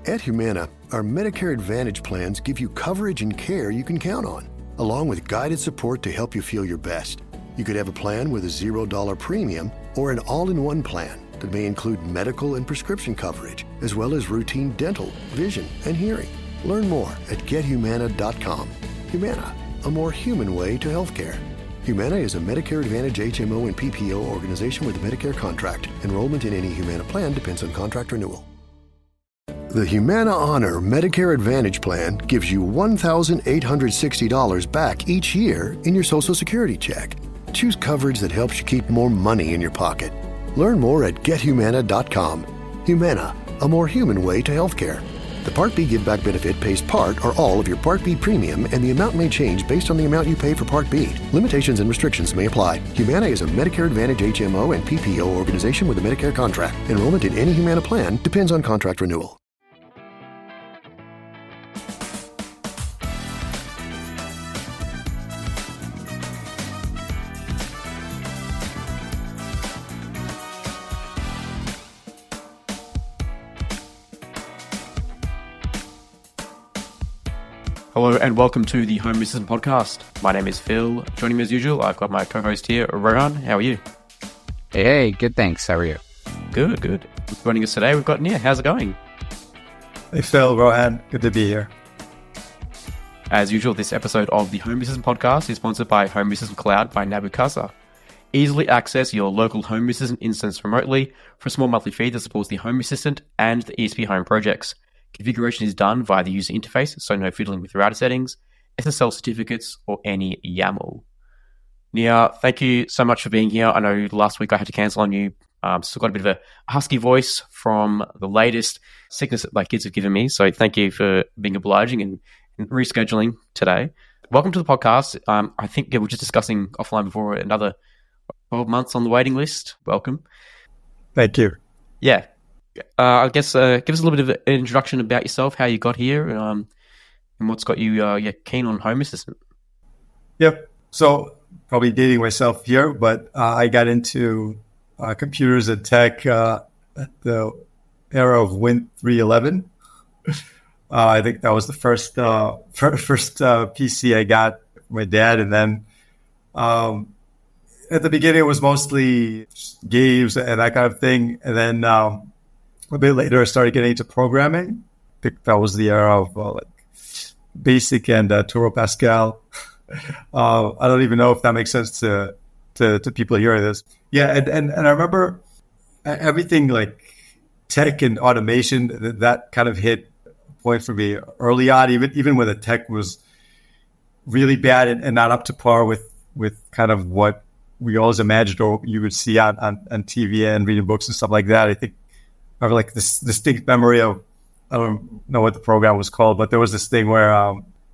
At Humana, our Medicare Advantage plans give you coverage and care you can count on, along with guided support to help you feel your best. You could have a plan with a $0 premium or an all-in-one plan that may include medical and prescription coverage, as well as routine dental, vision, and hearing. Learn more at gethumana.com. Humana, a more human way to healthcare. Humana is a Medicare Advantage HMO and PPO organization with a Medicare contract. Enrollment in any Humana plan depends on contract renewal. The Humana Honor Medicare Advantage Plan gives you $1,860 back each year in your Social Security check. Choose coverage that helps you keep more money in your pocket. Learn more at gethumana.com. Humana, a more human way to healthcare. The Part B Give Back benefit pays part or all of your Part B premium, and the amount may change based on the amount you pay for Part B. Limitations and restrictions may apply. Humana is a Medicare Advantage HMO and PPO organization with a Medicare contract. Enrollment in any Humana plan depends on contract renewal. Hello and welcome to the Home Assistant Podcast. My name is Phil. Joining me as usual, I've got my co-host here, Rohan. How are you? Hey, good thanks. How are you? Good. Joining us today, we've got Nia. How's it going? Hey Phil, Rohan. Good to be here. As usual, this episode of the Home Assistant Podcast is sponsored by Home Assistant Cloud by Nabu Casa. Easily access your local Home Assistant instance remotely for a small monthly fee that supports the Home Assistant and the ESP Home projects. Configuration is done via the user interface, so no fiddling with router settings, SSL certificates, or any YAML. Nia, thank you so much for being here. I know last week I had to cancel on you. Still got a bit of a husky voice from the latest sickness that my kids have given me, so thank you for being obliging and rescheduling today. Welcome to the podcast. I think we were just discussing offline before another 12 months on the waiting list. Welcome. Thank you. Yeah. I guess give us a little bit of an introduction about yourself, how you got here, and what's got you keen on Home Assistant. Yep. So probably dating myself here, but I got into computers and tech at the era of Win 311. I think that was the first PC I got from my dad, and then at the beginning it was mostly games and that kind of thing, and then a bit later, I started getting into programming. I think that was the era of BASIC and Turbo Pascal. I don't even know if that makes sense to people hearing this. Yeah, and I remember everything like tech and automation, that kind of hit a point for me early on, even when the tech was really bad and not up to par with kind of what we always imagined or you would see on TV and reading books and stuff like that. I think I have like this distinct memory of, I don't know what the program was called, but there was this thing where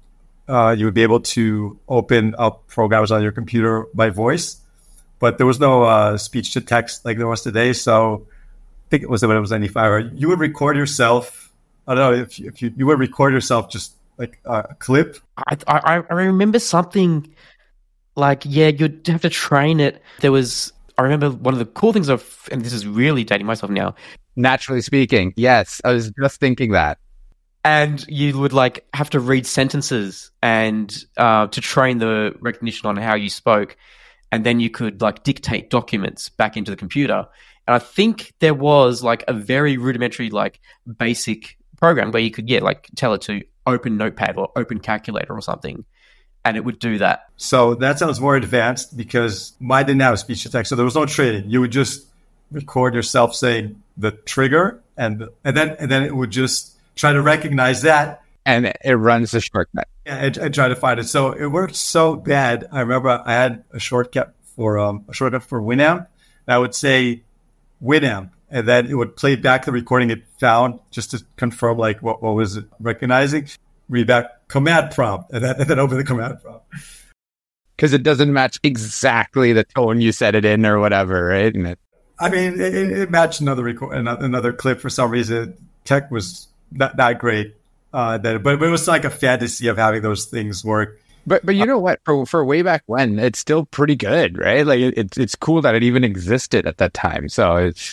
you would be able to open up programs on your computer by voice, but there was no speech to text like there was today. So I think it was when it was 95. Or you would record yourself. I don't know if you would record yourself just like a clip. I remember something like, you'd have to train it. I remember one of the cool things and this is really dating myself now. Naturally speaking, yes, I was just thinking that. And you would like have to read sentences and to train the recognition on how you spoke, and then you could like dictate documents back into the computer. And I think there was like a very rudimentary like basic program where you could like tell it to open Notepad or open Calculator or something, and it would do that. So that sounds more advanced because mine didn't have speech to text, so there was no training. You would just record yourself saying the trigger, and then it would just try to recognize that, and it runs the shortcut. Yeah, and try to find it. So it worked so bad. I remember I had a shortcut for Winamp, and I would say Winamp, and then it would play back the recording it found just to confirm like what was it recognizing. Read back command prompt, and then open the command prompt. Because it doesn't match exactly the tone you set it in or whatever, right? And I mean, it matched another clip for some reason. Tech was not great, but it was like a fantasy of having those things work. But you know what? For way back when, it's still pretty good, right? Like it's cool that it even existed at that time. So it's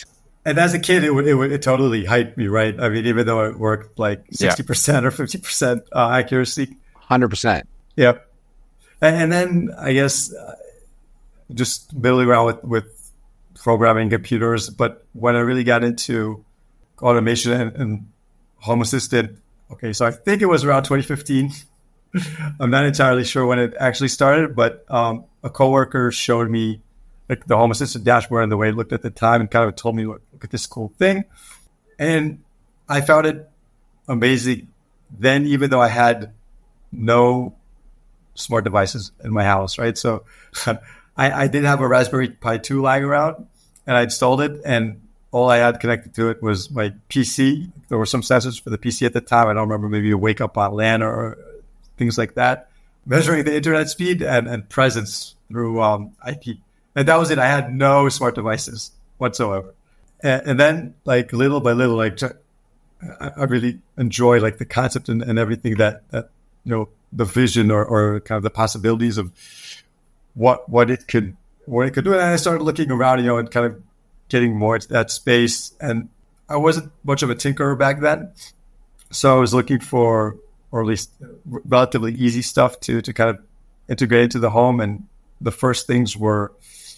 And as a kid, it totally hyped me, right? I mean, even though it worked like 60% or 50% accuracy. 100%. Yep. And then I guess just fiddling around with programming computers. But when I really got into automation and Home Assistant, okay, so I think it was around 2015. I'm not entirely sure when it actually started, but a coworker showed me like the Home Assistant dashboard and the way it looked at the time and kind of told me, look at this cool thing. And I found it amazing then, even though I had no smart devices in my house, right? So I did have a Raspberry Pi 2 lying around, and I installed it, and all I had connected to it was my PC. There were some sensors for the PC at the time. I don't remember, maybe a wake up on LAN or things like that, measuring the internet speed and presence through IP. And that was it. I had no smart devices whatsoever. And then, like, little by little, like, I really enjoy, like, the concept and everything that the vision or kind of the possibilities of what it could do. And I started looking around, and kind of getting more into that space. And I wasn't much of a tinkerer back then. So I was looking for, or at least relatively easy stuff to kind of integrate into the home. And the first things were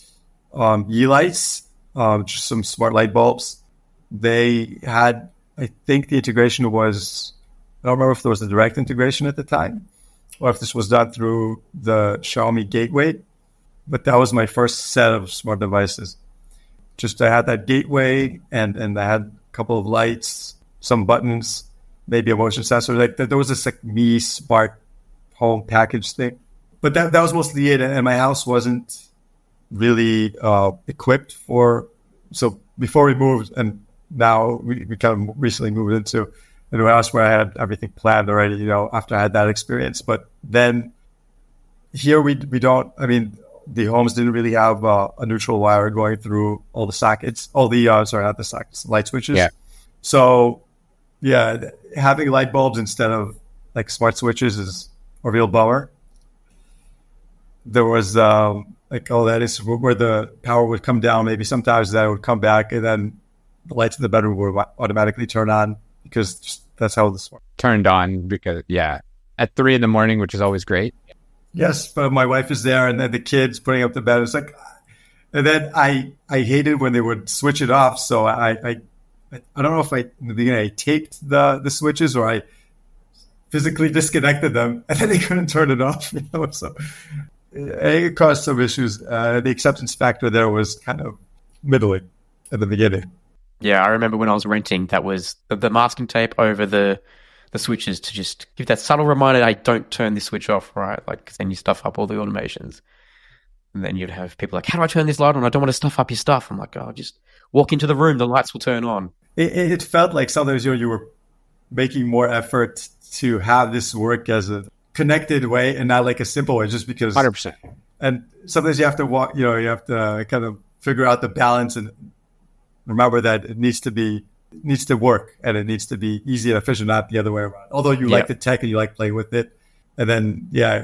Yeelights, just some smart light bulbs. They had, I think the integration was, I don't remember if there was a direct integration at the time or if this was done through the Xiaomi gateway, but that was my first set of smart devices. Just I had that gateway and I had a couple of lights, some buttons, maybe a motion sensor. Like there was this like Mi smart home package thing, but that was mostly it. And my house wasn't really equipped for. So before we moved, and now we kind of recently moved into a new house where I had everything planned already. After I had that experience, but then here we don't. I mean, the homes didn't really have a neutral wire going through all the sockets, not the sockets, light switches. Yeah. So, yeah, having light bulbs instead of like smart switches is a real bummer. There was that is where the power would come down. Maybe sometimes that would come back, and then the lights in the bedroom would automatically turn on because that's how this works. Turned on because at 3 a.m, which is always great. Yes, but my wife is there, and then the kids putting up the bed. It's like, and then I hated when they would switch it off. So I don't know if in the beginning I taped the switches or I physically disconnected them, and then they couldn't turn it off. So it caused some issues. The acceptance factor there was kind of middling at the beginning. Yeah, I remember when I was renting, that was the masking tape over the switches to just give that subtle reminder, I don't turn this switch off, right? Like, 'cause then you stuff up all the automations. And then you'd have people like, how do I turn this light on? I don't want to stuff up your stuff. I'm like, oh, just walk into the room, the lights will turn on. It felt like sometimes you were making more effort to have this work as a connected way and not like a simple way, just because 100%. And sometimes you have to walk, you have to kind of figure out the balance and remember that it needs to work and it needs to be easy and efficient, not the other way around. Although you like the tech and you like playing with it. And then,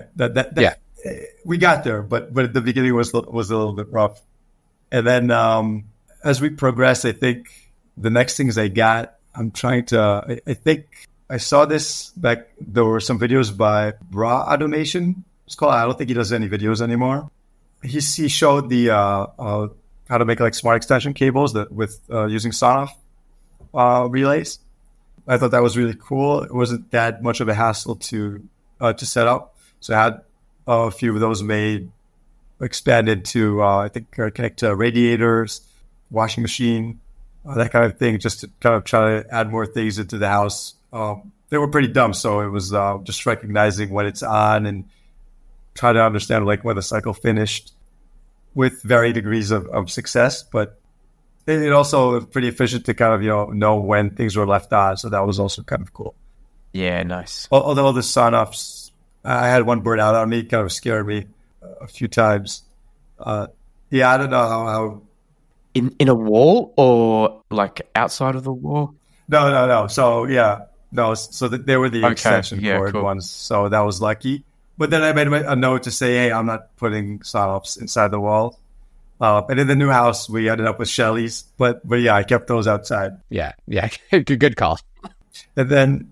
we got there, but at the beginning was a little bit rough. And then, as we progress, I think the next things I got, I think I saw this back. There were some videos by Bra Automation. It's called. I don't think he does any videos anymore. He showed the how to make like smart extension cables with using Sonoff relays. I thought that was really cool. It wasn't that much of a hassle to set up. So I had a few of those made, expanded to I think connect to radiators, washing machine, that kind of thing, just to kind of try to add more things into the house. They were pretty dumb, so it was just recognizing when it's on and try to understand like when the cycle finished with varying degrees of success. But it also pretty efficient to kind of know when things were left on, so that was also kind of cool. Yeah, nice. Although the Sonoffs, I had one burn out on me, kind of scared me a few times. I don't know how. In a wall or like outside of the wall? No. So so they were the extension cord ones. So that was lucky. But then I made a note to say, hey, I'm not putting Sonoffs inside the wall. And in the new house, we ended up with Shelly's. But yeah, I kept those outside. Yeah. Good call. And then,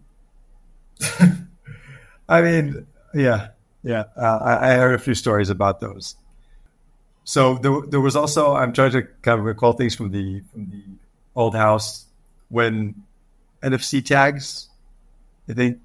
I mean, yeah. I heard a few stories about those. So there was also, I'm trying to kind of recall things from the old house when NFC tags, I think,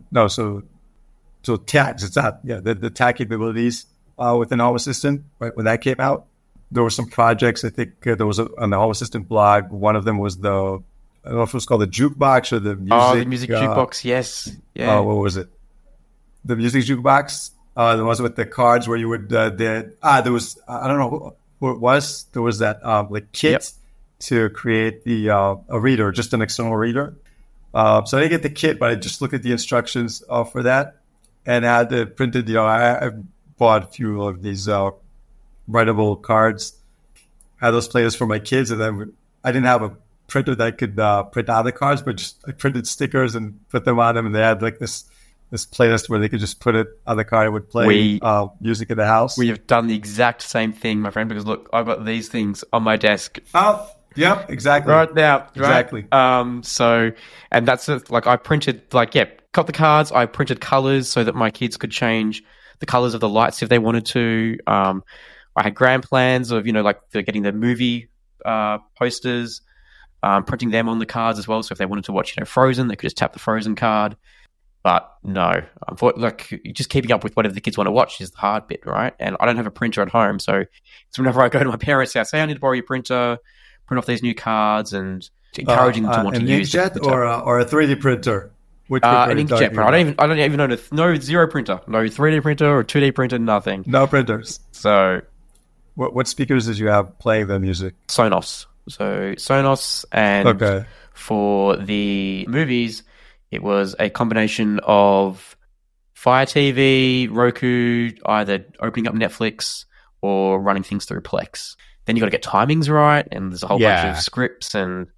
so tags, it's not, the tag capabilities within Home Assistant, right? When that came out, there were some projects. I think there was on the Home Assistant blog. One of them was I don't know if it was called the jukebox or the music. Oh, the music jukebox, yes. Yeah. What was it? The music jukebox. The ones with the cards where you would, there was, I don't know who it was. There was that like kit to create the a reader, just an external reader. So I didn't get the kit, but I just looked at the instructions for that and had it printed. I bought a few of these writable cards. I had those players for my kids, and then I didn't have a printer that could print out the cards, but just I printed stickers and put them on them, and they had like this playlist where they could just put it on the car and would play music in the house. We have done the exact same thing, my friend, because look, I've got these things on my desk. Oh, yep, exactly. Right now. Exactly. Right? So, and that's it. Like I printed, got the cards, I printed colors so that my kids could change the colors of the lights if they wanted to. I had grand plans of, they're getting the movie posters, printing them on the cards as well. So if they wanted to watch, Frozen, they could just tap the Frozen card. But no, just keeping up with whatever the kids want to watch is the hard bit, right? And I don't have a printer at home, so it's whenever I go to my parents' house, say I need to borrow your printer, print off these new cards, and encouraging them to want to use it. An inkjet or a 3D printer? Which an inkjet printer. I don't even know. No zero printer, no 3D printer or 2D printer, nothing. No printers. So, what speakers did you have playing the music? Sonos. So Sonos, and for the movies, it was a combination of Fire TV, Roku, either opening up Netflix or running things through Plex. Then you got to get timings right, and there's a whole bunch of scripts and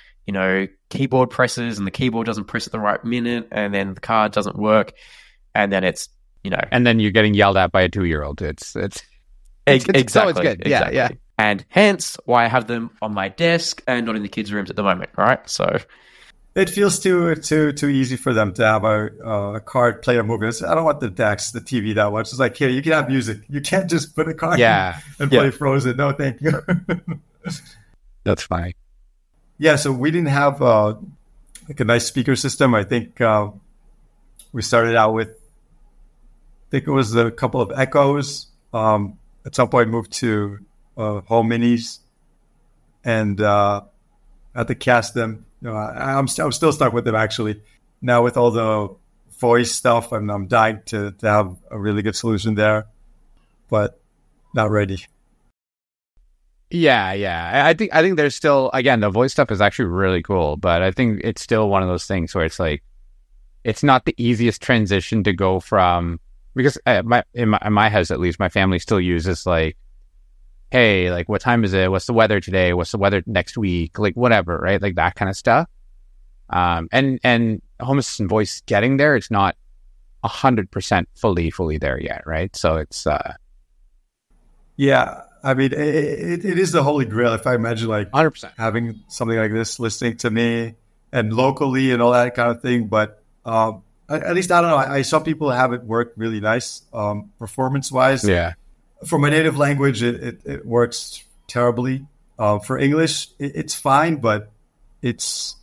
keyboard presses, and the keyboard doesn't press at the right minute, and then the card doesn't work, and then it's and then you're getting yelled at by a 2-year-old. It's exactly. So it's good. Exactly. Yeah. And hence why I have them on my desk and not in the kids' rooms at the moment, right? So. It feels too easy for them to have a card play a movie. I don't want the TV that much. It's like, here, you can have music. You can't just put a card and play Frozen. No, thank you. That's fine. Yeah, so we didn't have a nice speaker system. I think we started out with, I think it was a couple of Echoes. At some point moved to Home Minis, and had to cast them. I'm still stuck with them, actually. Now with all the voice stuff, I'm dying to have a really good solution there, but not ready. Yeah. I think there's still, again, the voice stuff is actually really cool, but I think it's still one of those things where it's like, it's not the easiest transition to go from, because in my house, at least, my family still uses like, hey, like, what time is it? What's the weather today? What's the weather next week? Like, whatever, right? Like that kind of stuff. And Home Assistant voice getting there, it's not 100% fully there yet, right? So it's yeah. I mean, it is the holy grail. If I imagine like 100% having something like this listening to me and locally and all that kind of thing, but at least I don't know. I saw people have it work really nice, performance wise. Yeah. For my native language, it works terribly. For English, it's fine, but it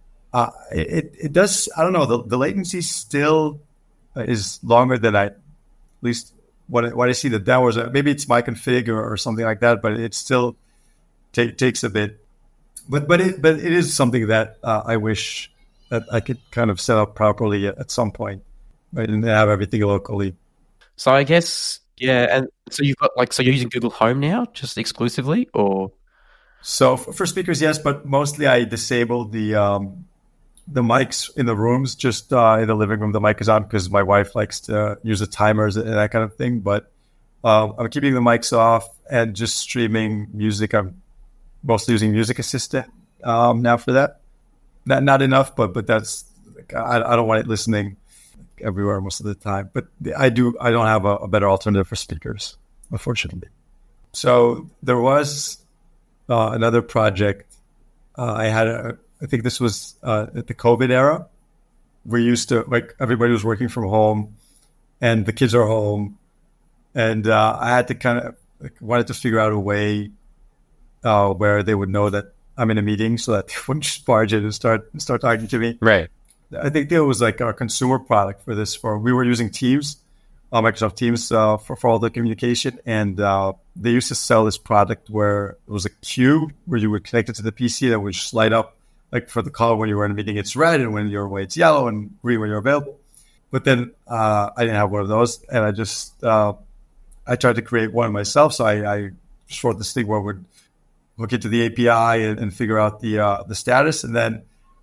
does. I don't know. The latency still is longer than at least what I see the demos. Maybe it's my config or something like that, but it still takes a bit. But it is something that I wish that I could kind of set up properly at some point, right, and have everything locally. So I guess. Yeah, and so you've got so you're using Google Home now, just exclusively, or? So for speakers, yes, but mostly I disabled the mics in the rooms. Just in the living room, the mic is on because my wife likes to use the timers and that kind of thing. But I'm keeping the mics off and just streaming music. I'm mostly using Music Assistant now for that. Not enough, but that's I don't want it listening everywhere most of the time, but I don't have a better alternative for speakers, unfortunately. So there was another project I had. I think this was at the COVID era. We used to, like, everybody was working from home, and the kids are home, and I had to kind of wanted to figure out a way where they would know that I'm in a meeting, so that they wouldn't just barge in and start talking to me. Right. I think there was like a consumer product for this. We were using Teams, Microsoft Teams, for all the communication, and they used to sell this product where it was a cube where you would connect it to the PC that would just light up, like for the color when you were in a meeting, it's red, and when you're away, it's yellow, and green when you're available. But then I didn't have one of those, and I tried to create one myself. So I just wrote this thing where I would hook into the API and figure out the status, and then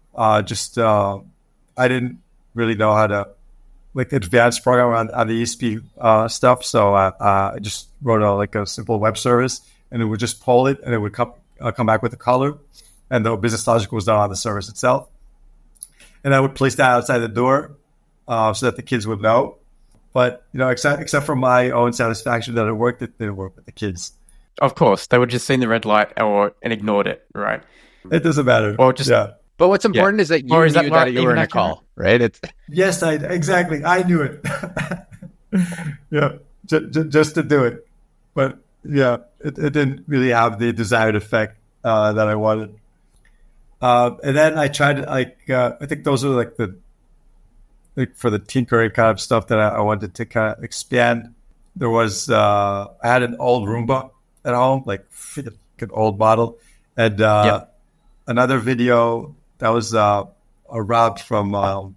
I didn't really know how to like advanced program on the ESP stuff, so I just wrote a simple web service, and it would just poll it, and it would come back with a color, and the business logic was done on the service itself, and I would place that outside the door so that the kids would know. But except for my own satisfaction that it worked, it didn't work with the kids. Of course, they would just seen the red light and ignored it, right? It doesn't matter. Or just But what's important is that you knew that you were in a call, right? Yes, exactly. I knew it. Yeah, just to do it. But yeah, it didn't really have the desired effect that I wanted. And then I tried, I think those are for the tinkering kind of stuff that I wanted to kind of expand. There was, I had an old Roomba at home, like an old model. And another video that was Rob from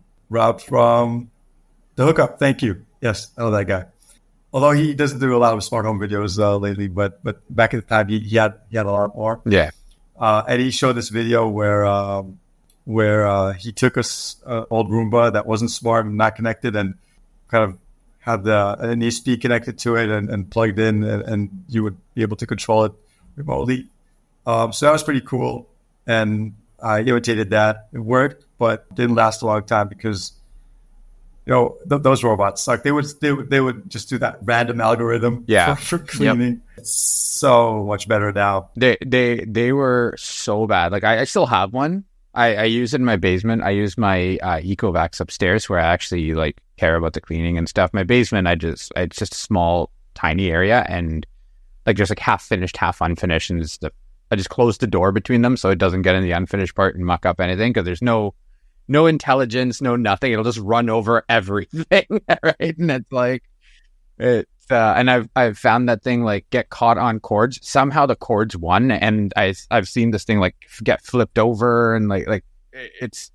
The Hookup. Thank you. Yes, I know that guy. Although he doesn't do a lot of smart home videos lately, but back at the time he had a lot more. Yeah. And he showed this video where he took an old Roomba that wasn't smart and not connected, and kind of had an ESP connected to it and plugged in, and you would be able to control it remotely. So that was pretty cool, and I imitated that. It worked, but didn't last a long time because those robots suck. They would just do that random algorithm for cleaning. Yep. It's so much better now. They were so bad. Like I still have one. I use it in my basement. I use my Ecovacs upstairs where I actually care about the cleaning and stuff. My basement, it's just a small, tiny area, and there's half finished, half unfinished, and I just close the door between them so it doesn't get in the unfinished part and muck up anything, because there's no intelligence, no nothing. It'll just run over everything, right? And and I've found that thing get caught on cords. Somehow the cords won, and I've seen this thing get flipped over, and it's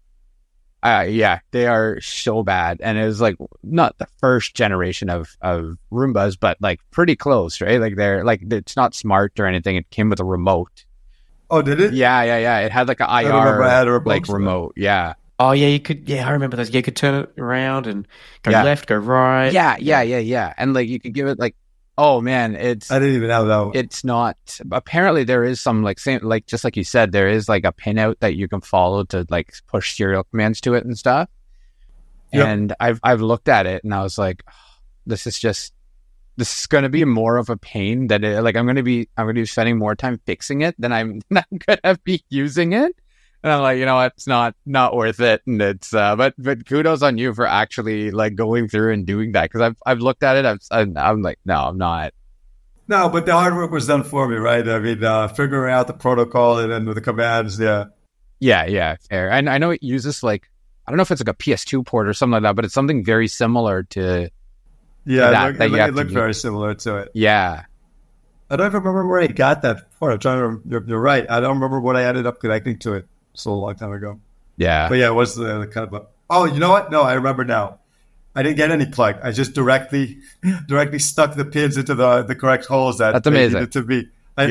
they are so bad. And it was not the first generation of Roombas, but pretty close, right? They're it's not smart or anything. It came with a remote. Oh, did it? Yeah. It had an IR remote. Yeah. Oh yeah, you could. Yeah, I remember those. Yeah, you could turn it around and go left, go right. Yeah. And you could give it oh man, I didn't even have that one. It's not. Apparently, there is some just like you said, there is a pinout that you can follow to push serial commands to it and stuff. Yep. And I've looked at it and I was like, this is going to be more of a pain than I'm going to be spending more time fixing it than I'm going to be using it. And I'm like, it's not worth it. And it's, but kudos on you for actually going through and doing that. Cause I've looked at it. I'm like, no, I'm not. No, but the hard work was done for me, right? I mean, figuring out the protocol and then with the commands. Yeah. Yeah. Fair. And I know it uses I don't know if it's a PS2 port or something like that, but it's something very similar to. Yeah. It looked very similar to it. Yeah. I don't even remember where I got that port. I'm trying to remember. You're right. I don't remember what I ended up connecting to it. So a long time ago. Yeah. But yeah, it was the kind of oh, you know what? No, I remember now. I didn't get any plug. I just directly stuck the pins into the correct holes that they needed to be.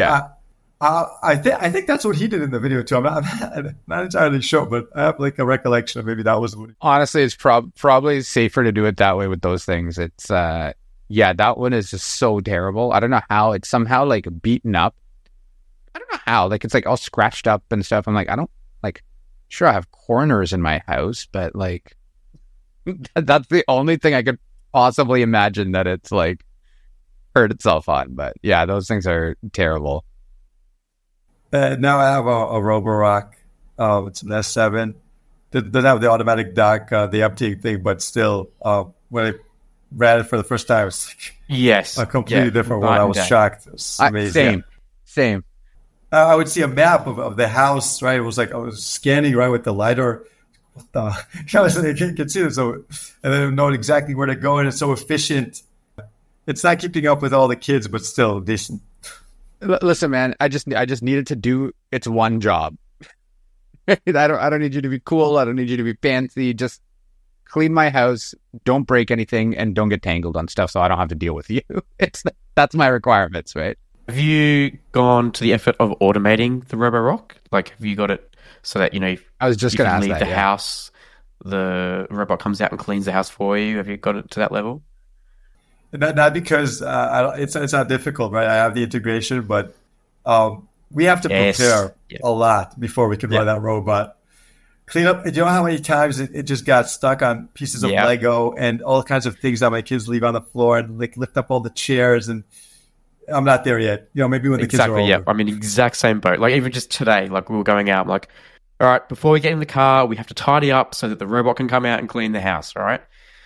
I think that's what he did in the video too. I'm not entirely sure, but I have a recollection of maybe that was what honestly, it's probably safer to do it that way with those things. It's that one is just so terrible. I don't know how it's somehow beaten up. I don't know how. It's all scratched up and stuff. I'm I don't sure, I have corners in my house, but that's the only thing I could possibly imagine that it's hurt itself on. But yeah, those things are terrible. Now I have a Roborock. It's an S7. Doesn't have the automatic dock, the emptying thing, but still, when I ran it for the first time, it's Yes. a completely different world. I was shocked. It was amazing. Same. I would see a map of the house, right? It was like I was scanning right with the LiDAR. What the? I can see it. So, and then knowing exactly where to go, and it's so efficient. It's not keeping up with all the kids, but still decent. Listen, man, I just needed to do its one job. I don't need you to be cool. I don't need you to be fancy. Just clean my house, don't break anything, and don't get tangled on stuff so I don't have to deal with you. That's my requirements, right? Have you gone to the effort of automating the Roborock? Like, have you got it so that, I was just you going to can ask leave that, the house, the robot comes out and cleans the house for you? Have you got it to that level? Not because it's not difficult, right? I have the integration, but we have to prepare a lot before we can run that robot. Clean up. Do you know how many times it just got stuck on pieces of Lego and all kinds of things that my kids leave on the floor and like lift up all the chairs, and I'm not there yet. Maybe when the kids are older. Yeah. I'm in the exact same boat. Like even just today, like we were going out, I'm like, all right, before we get in the car, we have to tidy up so that the robot can come out and clean the house. All right.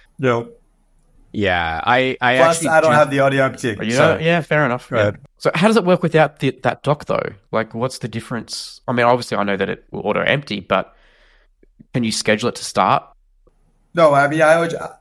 Yeah, I Plus, I don't have the audio uptick. Yeah, fair enough. Yeah. So how does it work without that dock, though? Like, what's the difference? I mean, obviously, I know that it will auto-empty, but can you schedule it to start? No, I mean,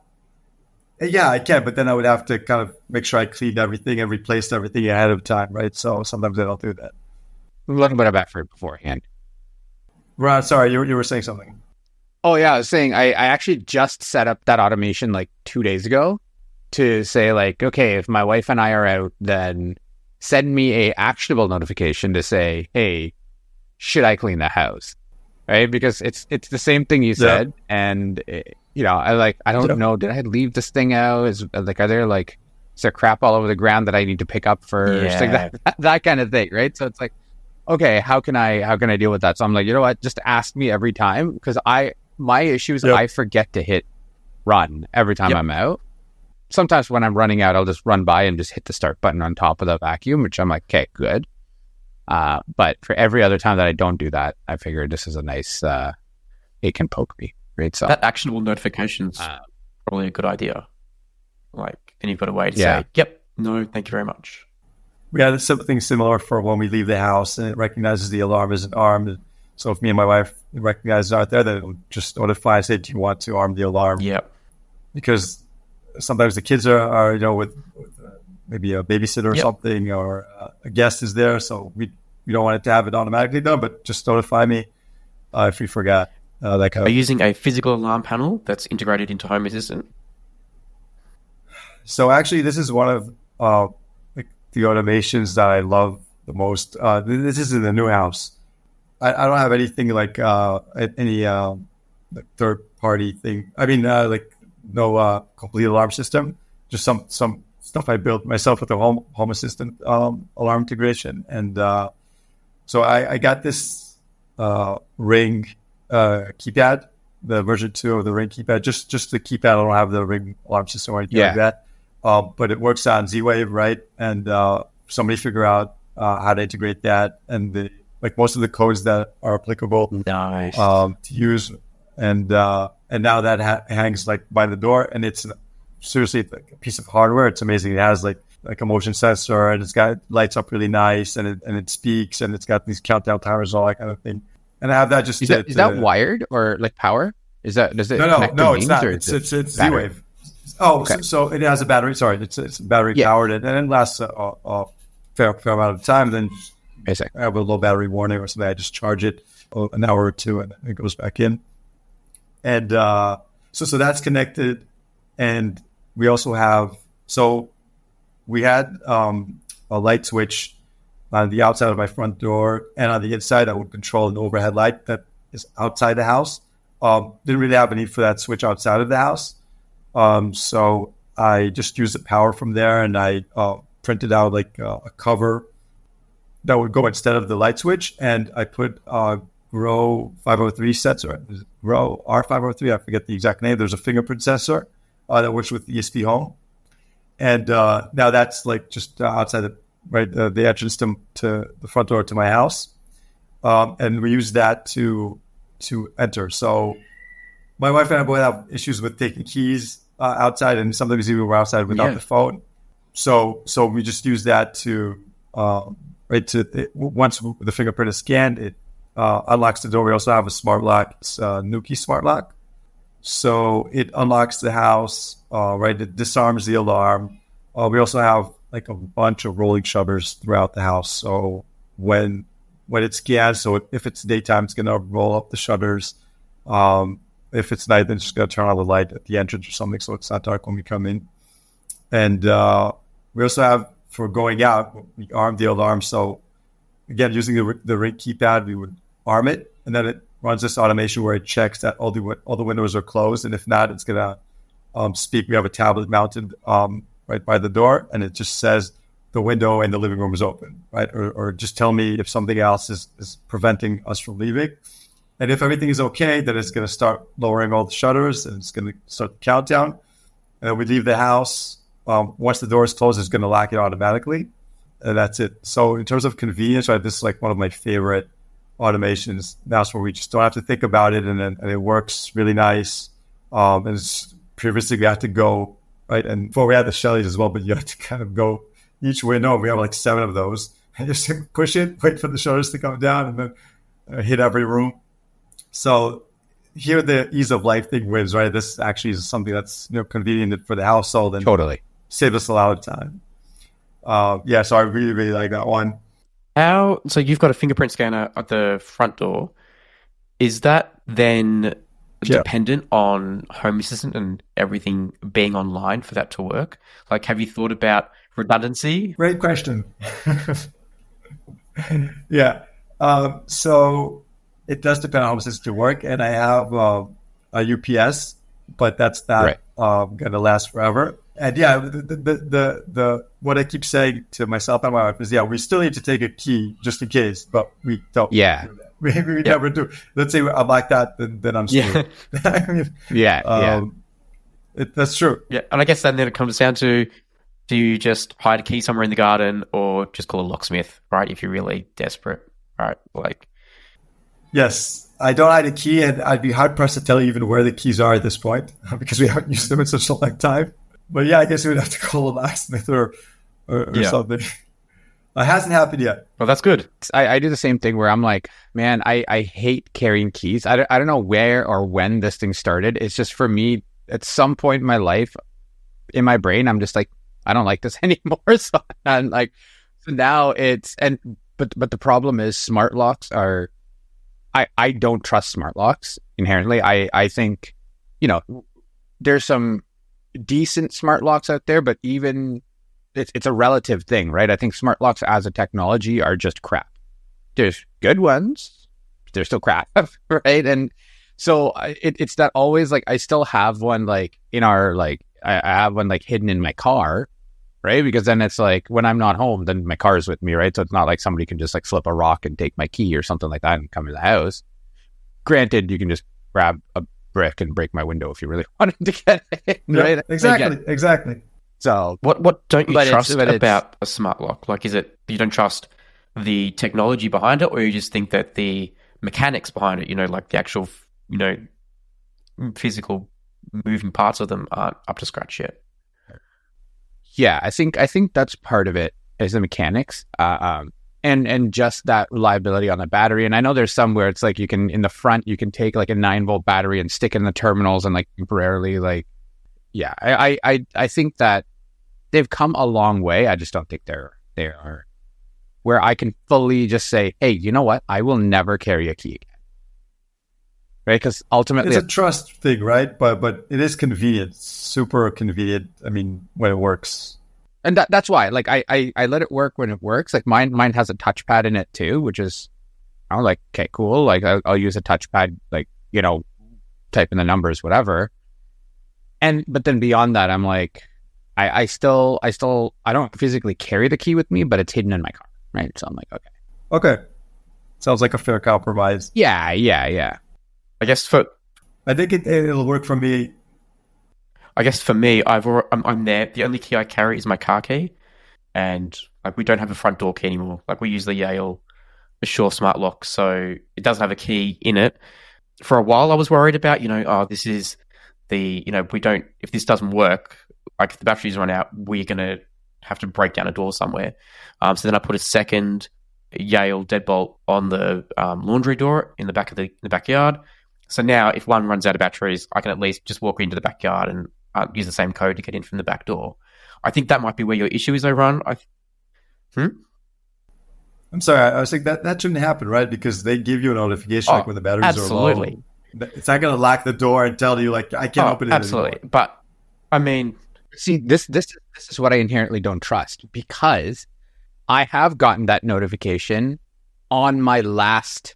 I can, but then I would have to kind of make sure I cleaned everything and replaced everything ahead of time, right? So sometimes I don't do that. A little bit of effort beforehand. Ron, sorry, you were saying something. Oh, yeah, I was saying I actually just set up that automation like 2 days ago to say like, okay, if my wife and I are out, then send me a actionable notification to say, hey, should I clean the house? Right? Because it's the same thing you said. And, I don't know, did I leave this thing out? Is there crap all over the ground that I need to pick up first? Like that kind of thing, right? So it's like, okay, how can I deal with that? So I'm like, you know what? Just ask me every time, because my issue is I forget to hit run every time I'm out. Sometimes when I'm running out, I'll just run by and just hit the start button on top of the vacuum, which I'm like, okay, good. But for every other time that I don't do that, I figured this is a nice, it can poke me, right? So that actionable notification's probably a good idea. Like, then you've got a way to say, yep, no, thank you very much. We had something similar for when we leave the house, and it recognizes the alarm isn't armed. So if me and my wife recognize it out there, then it will just notify and say, do you want to arm the alarm? Yep. Because sometimes the kids are with maybe a babysitter or something, or a guest is there. So we don't want it to have it automatically done, but just notify me if we forgot. That kind Are you using a physical alarm panel that's integrated into Home Assistant? So actually, this is one of the automations that I love the most. This is in the new house. I don't have anything like any third-party thing. I mean, no complete alarm system. Just some stuff I built myself with the Home Assistant alarm integration. And so I got this Ring keypad, the version 2 of the Ring keypad. Just the keypad. I don't have the Ring alarm system or anything like that. But it works on Z-Wave, right? And somebody figure out how to integrate that, and most of the codes that are applicable to use. And now that hangs like by the door, and it's seriously like a piece of hardware. It's amazing. It has like a motion sensor, and it's got lights up really nice, and it speaks, and it's got these countdown timers and all that kind of thing. And I have that just is that wired or like power? Does it no, it's not. It's Z-Wave. Oh, okay. So it has a battery. Sorry, it's battery powered, and it lasts a fair amount of time. Then I have a low battery warning or something. I just charge it an hour or two, and it goes back in. And so that's connected, and we also have. So we had a light switch on the outside of my front door, and on the inside that would control an overhead light that is outside the house. Didn't really have a need for that switch outside of the house. So I just used the power from there, and I printed out like a cover that would go instead of the light switch, and I put Grow 503 sensor, Grow R503. I forget the exact name. There's a fingerprint sensor that works with ESP Home, And now that's like just outside the entrance to the front door to my house. And we use that to enter. So my wife and I both have issues with taking keys outside, and sometimes even we're outside without the phone. So we just use that to once the fingerprint is scanned, it unlocks the door. We also have a smart lock. It's a Nuki smart lock. So it unlocks the house, it disarms the alarm. We also have like a bunch of rolling shutters throughout the house. So when it's scanned, so if it's daytime, it's going to roll up the shutters. If it's night, then it's just going to turn on the light at the entrance or something, so it's not dark when we come in. And we also have, for going out, we arm the alarm. So again, using the Ring keypad, we would arm it, and then it runs this automation where it checks that all the windows are closed, and if not, it's going to speak. We have a tablet mounted right by the door, and it just says the window in the living room is open, right? Or just tell me if something else is preventing us from leaving. And if everything is okay, then it's going to start lowering all the shutters, and it's going to start the countdown. And then we leave the house. Once the door is closed, it's going to lock it automatically, and that's it. So in terms of convenience, right, this is like one of my favorite automations. That's where we just don't have to think about it, and it works really nice. And previously we had to go, right, and before we had the Shellys as well, but you had to kind of go each window. We have like 7 of those, and just push it, wait for the shutters to come down, and then hit every room. So here the ease of life thing wins, right? This actually is something that's convenient for the household and totally save us a lot of time. So I really, really like that one. So you've got a fingerprint scanner at the front door. Is that then dependent on Home Assistant and everything being online for that to work? Like, have you thought about redundancy? Great question. Yeah. So it does depend on Home Assistant to work, and I have a UPS, but that's not going to last forever. And the what I keep saying to myself and my wife is, we still need to take a key just in case, but we don't. Yeah. Do that. We never do. Let's say I'm like that, then I'm screwed. That's true. Yeah, and I guess then it comes down to, do you just hide a key somewhere in the garden, or just call a locksmith, right? If you're really desperate, right? Like, yes, I don't hide a key, and I'd be hard pressed to tell you even where the keys are at this point because we haven't used them in such a long time. But I guess we would have to call a locksmith or something. It hasn't happened yet. Well, that's good. I do the same thing where I'm like, man, I hate carrying keys. I don't know where or when this thing started. It's just, for me, at some point in my life, in my brain, I'm just like, I don't like this anymore. So I'm like, so now but the problem is smart locks are, I don't trust smart locks inherently. I think, there's some decent smart locks out there, but even it's a relative thing, right? I think smart locks as a technology are just crap. There's good ones, they're still crap, right? And so it's that always, like, I still have one, like, in our, like, I have one, like, hidden in my car, right? Because then it's like, when I'm not home, then my car is with me, right? So it's not like somebody can just, like, flip a rock and take my key or something like that and come to the house. Granted, you can just grab a brick and break my window if you really wanted to get it, right? Exactly. So what don't you trust about a smart lock? Like, is it you don't trust the technology behind it, or you just think that the mechanics behind it, like the actual, physical moving parts of them aren't up to scratch yet? Yeah, I think that's part of it, is the mechanics. And just that reliability on the battery. And I know there's some where it's like, you can, in the front, you can take like a 9-volt battery and stick it in the terminals and like temporarily, like, yeah, I think that they've come a long way. I just don't think they are where I can fully just say, hey, you know what? I will never carry a key again. Right? Because ultimately it's a trust thing, right? But it is convenient, super convenient. I mean, when it works. And that's why, like, I let it work when it works. Like, mine has a touchpad in it too, which is, I'm like, okay, cool. Like, I'll use a touchpad, like, type in the numbers, whatever. But then beyond that, I'm like, I don't physically carry the key with me, but it's hidden in my car, right? So I'm like, okay, sounds like a fair compromise. Yeah. I guess I think it'll work for me. I guess for me, I'm there. The only key I carry is my car key, and like we don't have a front door key anymore. Like we use the Yale Assure Smart Lock, so it doesn't have a key in it. For a while, I was worried about, this is if this doesn't work, like if the batteries run out, we're gonna have to break down a door somewhere. So then I put a second Yale deadbolt on the laundry door in the back of the backyard. So now, if one runs out of batteries, I can at least just walk into the backyard and use the same code to get in from the back door. I think that might be where your issue is, Ron. I'm sorry. I was thinking that shouldn't happen, right? Because they give you a notification when the batteries are low. Absolutely. It's not going to lock the door and tell you like I can't open it absolutely. anymore. But I mean, see, this is what I inherently don't trust, because I have gotten that notification on my last,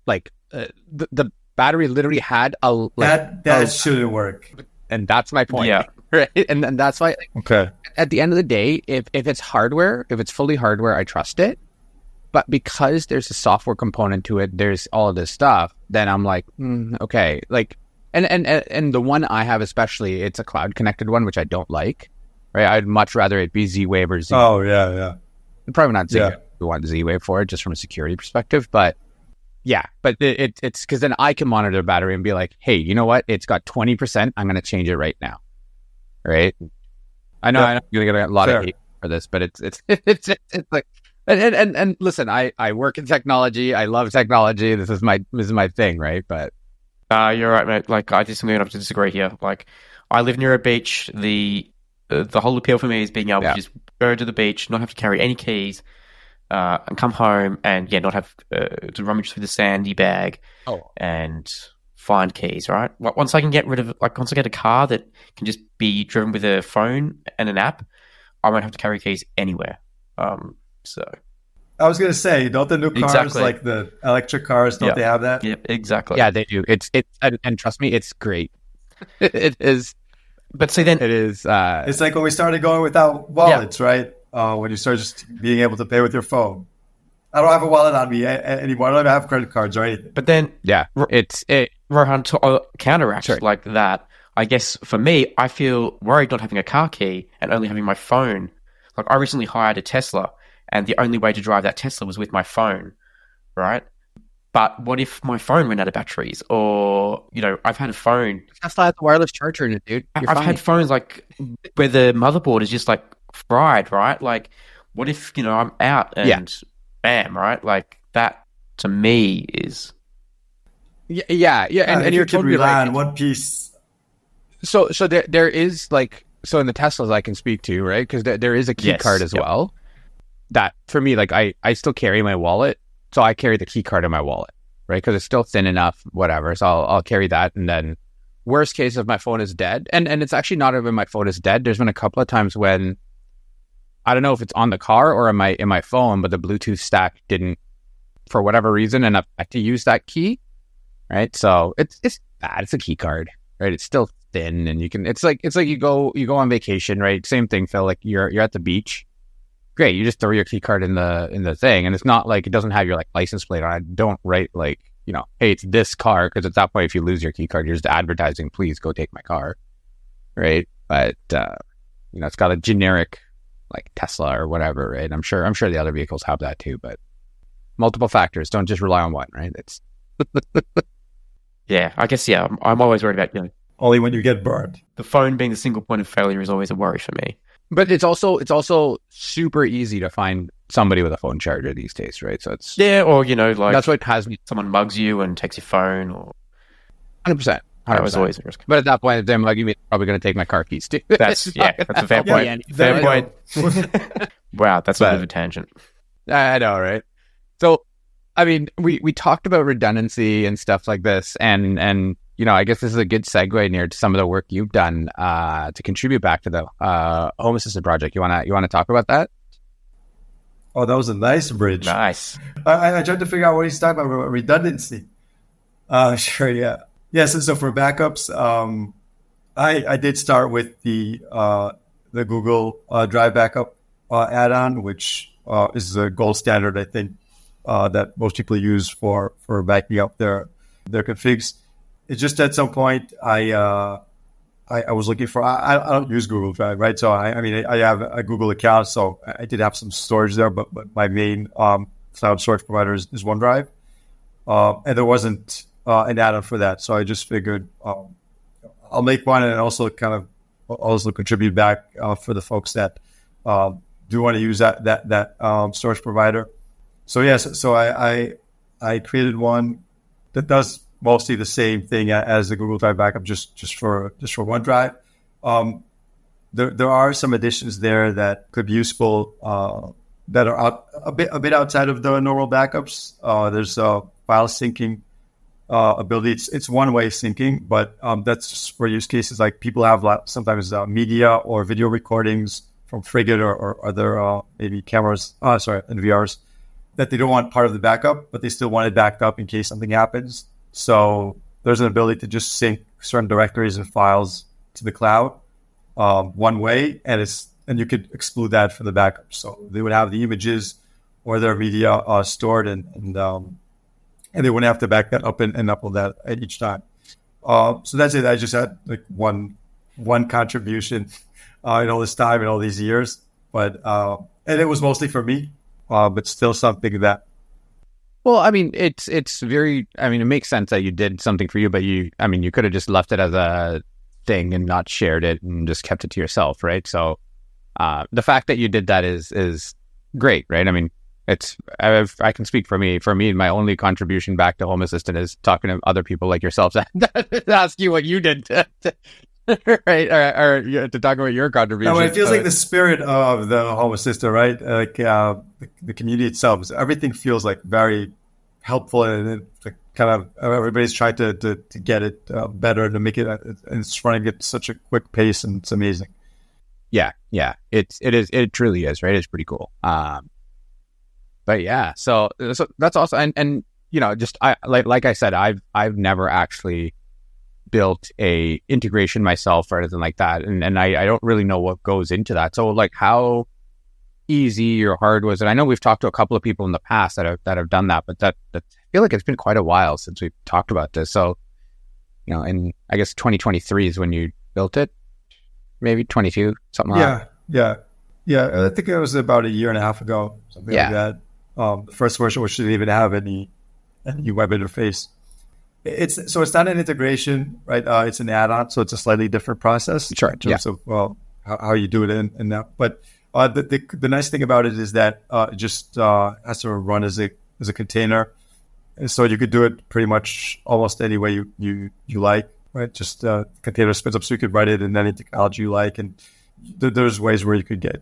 the battery literally had that shouldn't work. And that's my point. Yeah. Right. And that's why Okay. at the end of the day, if it's hardware, if it's fully hardware, I trust it. But because there's a software component to it, there's all of this stuff, then I'm like, okay. Like, and the one I have especially, it's a cloud connected one, which I don't like. Right? I'd much rather it be Z-Wave or Z. Oh yeah. Probably not Z-Wave. Yeah. We want Z-Wave for it, just from a security perspective. But yeah, but it's because then I can monitor the battery and be like, hey, you know what? It's got 20%. I'm going to change it right now. Right? I know I'm going to get a lot of hate for this, but it's like. And listen, I work in technology. I love technology. This is my thing, right? But you're right, mate. Like I just going to disagree here. Like I live near a beach. The whole appeal for me is being able to just go to the beach, not have to carry any keys, and come home and not have to rummage through the sandy bag and find keys. Right? Once I can get rid of once I get a car that can just be driven with a phone and an app, I won't have to carry keys anywhere. So I was going to say, don't the new cars, like the electric cars, don't they have that? Yeah, exactly. Yeah, they do. It's and trust me, it's great. It is. But see, then it is. It's like when we started going without wallets, right? When you start just being able to pay with your phone. I don't have a wallet on me anymore. I don't even have credit cards or anything. But then, Rohan, to counteract like that, I guess for me, I feel worried not having a car key and only having my phone. Like I recently hired a Tesla, and the only way to drive that Tesla was with my phone, right? But what if my phone ran out of batteries? Or, I've had a phone. Tesla has a wireless charger in it, dude. I've had phones where the motherboard is just fried, right? Like, what if, I'm out and bam, right? Like that to me is. Yeah. And you can rely on one piece. So there is so in the Teslas I can speak to, right? Because there is a key card as well. That for me, I still carry my wallet, so I carry the key card in my wallet, right? Because it's still thin enough, whatever. So I'll carry that, and then worst case if my phone is dead, and it's actually not even my phone is dead. There's been a couple of times when I don't know if it's on the car or in my phone, but the Bluetooth stack didn't, for whatever reason, and I had to use that key, right? So it's bad. It's a key card, right? It's still thin, and you can. It's like you go on vacation, right? Same thing, Phil. Like you're at the beach. Great, you just throw your key card in the thing, and it's not like it doesn't have your license plate on it. Don't write hey, it's this car, because at that point, if you lose your key card, you're just advertising, please go take my car, right? But it's got a generic Tesla or whatever, right? I'm sure the other vehicles have that too, but multiple factors. Don't just rely on one, right? It's yeah, I guess I'm always worried about only when you get burned. The phone being the single point of failure is always a worry for me. But it's also super easy to find somebody with a phone charger these days, right? So it's or that's what has me. Someone mugs you and takes your phone, or 100%. That was always a risk. But at that point, they're mugging me, probably going to take my car keys too. That's a fair point. Fair point. Wow, that's a bit of a tangent. I know, right? So, I mean, we talked about redundancy and stuff like this, and I guess this is a good segue near to some of the work you've done to contribute back to the Home Assistant project. You wanna talk about that? Oh, that was a nice bridge. Nice. I tried to figure out what he's talking about redundancy. Sure, yeah. Yes, so for backups, I did start with the Google Drive Backup add-on, which is a gold standard, I think, that most people use for backing up their configs. It's just at some point I I was looking for. I don't use Google Drive, right? So I mean, I have a Google account, so I did have some storage there, but my main cloud storage provider is OneDrive, and there wasn't an add-on for that. So I just figured I'll make one and also kind of also contribute back for the folks that do want to use that storage provider. So yes, so I created one that does mostly the same thing as the Google Drive backup, just for OneDrive. There are some additions there that could be useful that are a bit outside of the normal backups. There's file syncing ability. It's one-way syncing, but that's just for use cases like people have sometimes media or video recordings from Frigate or other maybe cameras, and VRs that they don't want part of the backup, but they still want it backed up in case something happens. So there's an ability to just sync certain directories and files to the cloud one way, and you could exclude that from the backup. So they would have the images or their media stored, and they wouldn't have to back that up and upload that at each time. So that's it. I just had like one contribution in all this time and all these years, but and it was mostly for me, but still something that. Well, I mean, it's very. I mean, it makes sense that you did something for you, but you could have just left it as a thing and not shared it and just kept it to yourself, right? So, the fact that you did that is great, right? I mean, I can speak for me. For me, my only contribution back to Home Assistant is talking to other people like yourself to ask you what you did, right? Or to talk about your contribution. No, it feels like the spirit of the Home Assistant, right? Like the community itself. Everything feels like very helpful, and kind of everybody's trying to get it better, to make it, and it's running at such a quick pace, and it's amazing. Yeah, it truly is, right? It's pretty cool. But yeah, so that's awesome, and just like I said, I've never actually built a integration myself or anything like that, and I don't really know what goes into that. So like, how easy or hard was it? I know we've talked to a couple of people in the past that have done that, but that I feel like it's been quite a while since we've talked about this. So and I guess 2023 is when you built it, maybe 22, something like that. Yeah. I think it was about a year and a half ago, something like that. The first version, which didn't even have any web interface. It's not an integration, right? It's an add-on, so it's a slightly different process. Sure. In terms of how you do it in that. But the nice thing about it is that it just has to run as a container, and so you could do it pretty much almost any way you like, right? Just container spins up, so you could write it in any technology you like, and there's ways where you could get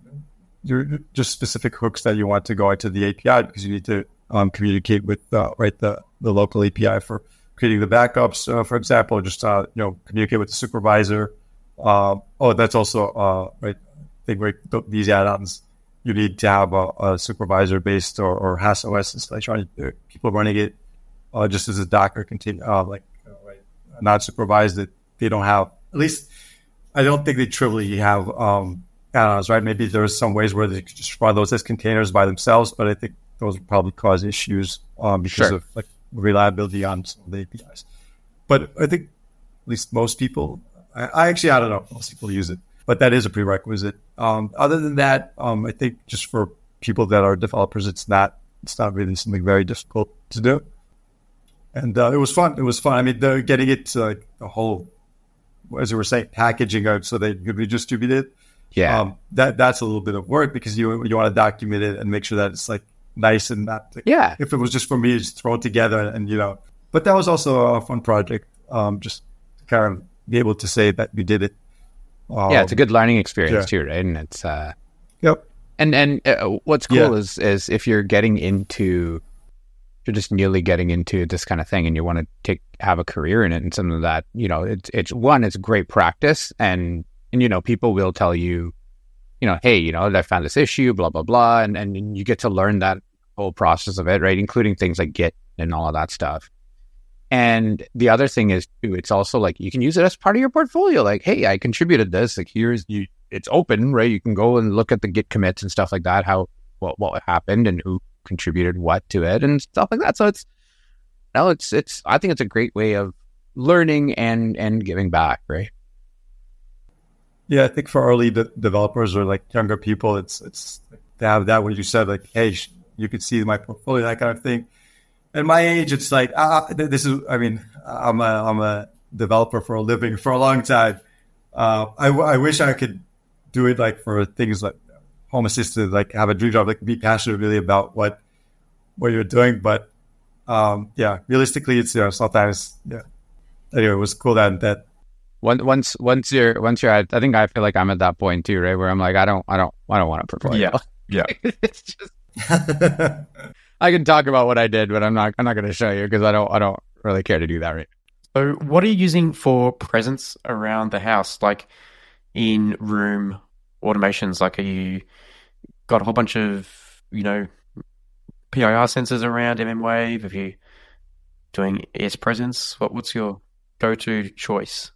just specific hooks that you want to go into the API, because you need to communicate with the local API for creating the backups, for example, just communicate with the supervisor. That's also right. I think these add-ons, you need to have a supervisor-based or HasOS installation. People running it just as a Docker container, not supervised. That they don't have. At least, I don't think they trivially have add-ons, right? Maybe there's some ways where they could just run those as containers by themselves, but I think those would probably cause issues because of like reliability on some of the APIs. But I think at least most people, I don't know, most people use it, but that is a prerequisite. Other than that, I think just for people that are developers, it's not really something very difficult to do. And it was fun. I mean, getting it to like the whole, as you were saying, packaging out so that it could be distributed. Yeah. That's a little bit of work, because you want to document it and make sure that it's like nice and not. If it was just for me, just throw it together and But that was also a fun project. Just to kind of be able to say that you did it. It's a good learning experience too, right? And it's yep. And what's cool is if you're just newly getting into this kind of thing, and you want to have a career in it and something that it's great practice, and people will tell you, hey, I found this issue, blah blah blah, and you get to learn that whole process of it, right, including things like Git and all of that stuff. And the other thing is too, it's also like you can use it as part of your portfolio. like, hey, I contributed this, like it's open, right? You can go and look at the Git commits and stuff like that, what happened and who contributed what to it and stuff like that. So I think it's a great way of learning and giving back, right? Yeah, I think for early developers or like younger people, it's to have that what you said, like, hey, you could see my portfolio, that kind of thing. At my age, it's like this is. I mean, I'm a developer for a living for a long time. I wish I could do it like for things like home assistant, like have a dream job, like be passionate really about what you're doing. But yeah, realistically, it's sometimes Anyway, it was cool that. Once you're at, I think I feel like I'm at that point too, right? Where I'm like, I don't want a portfolio. Yeah. It's just I can talk about what I did, but I'm not going to show you because I don't really care to do that, right? So what are you using for presence around the house, like in room automations? Like, are you got a whole bunch of, PIR sensors around mmWave? Are you doing ES Presence? What's your go-to choice?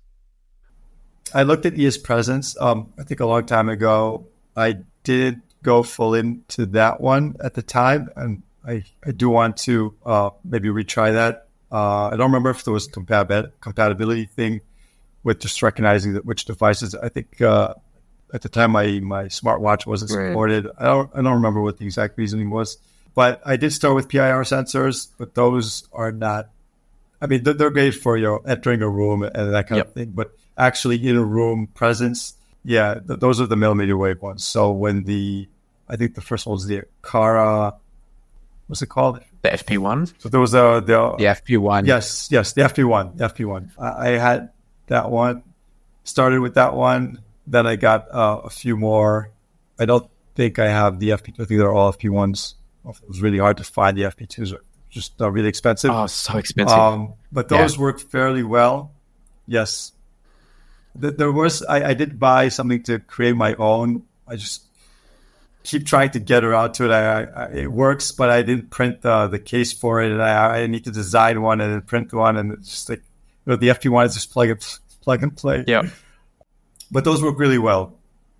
I looked at ES Presence, I think a long time ago. I did go full into that one at the time, and I do want to maybe retry that. I don't remember if there was compatibility thing with just recognizing which devices. I think at the time my smartwatch wasn't supported. I don't remember what the exact reasoning was, but I did start with PIR sensors, but those are not. I mean, they're great for entering a room and that kind of thing, but actually in a room presence, those are the millimeter wave ones. So when I think the first one was the Aqara, what's it called? The FP1? So there was the FP1. Yes, the FP1. I had that one, started with that one. Then I got a few more. I don't think I have the FP2. I think they're all FP1s. It was really hard to find the FP2s. Just really expensive. Oh, so expensive. But those work fairly well. Yes. There was, I did buy something to create my own. I just keep trying to get around to it. It works, but I didn't print the case for it. And I need to design one and then print one. And it's just like, the FP1 is just plug and play. Yeah. But those work really well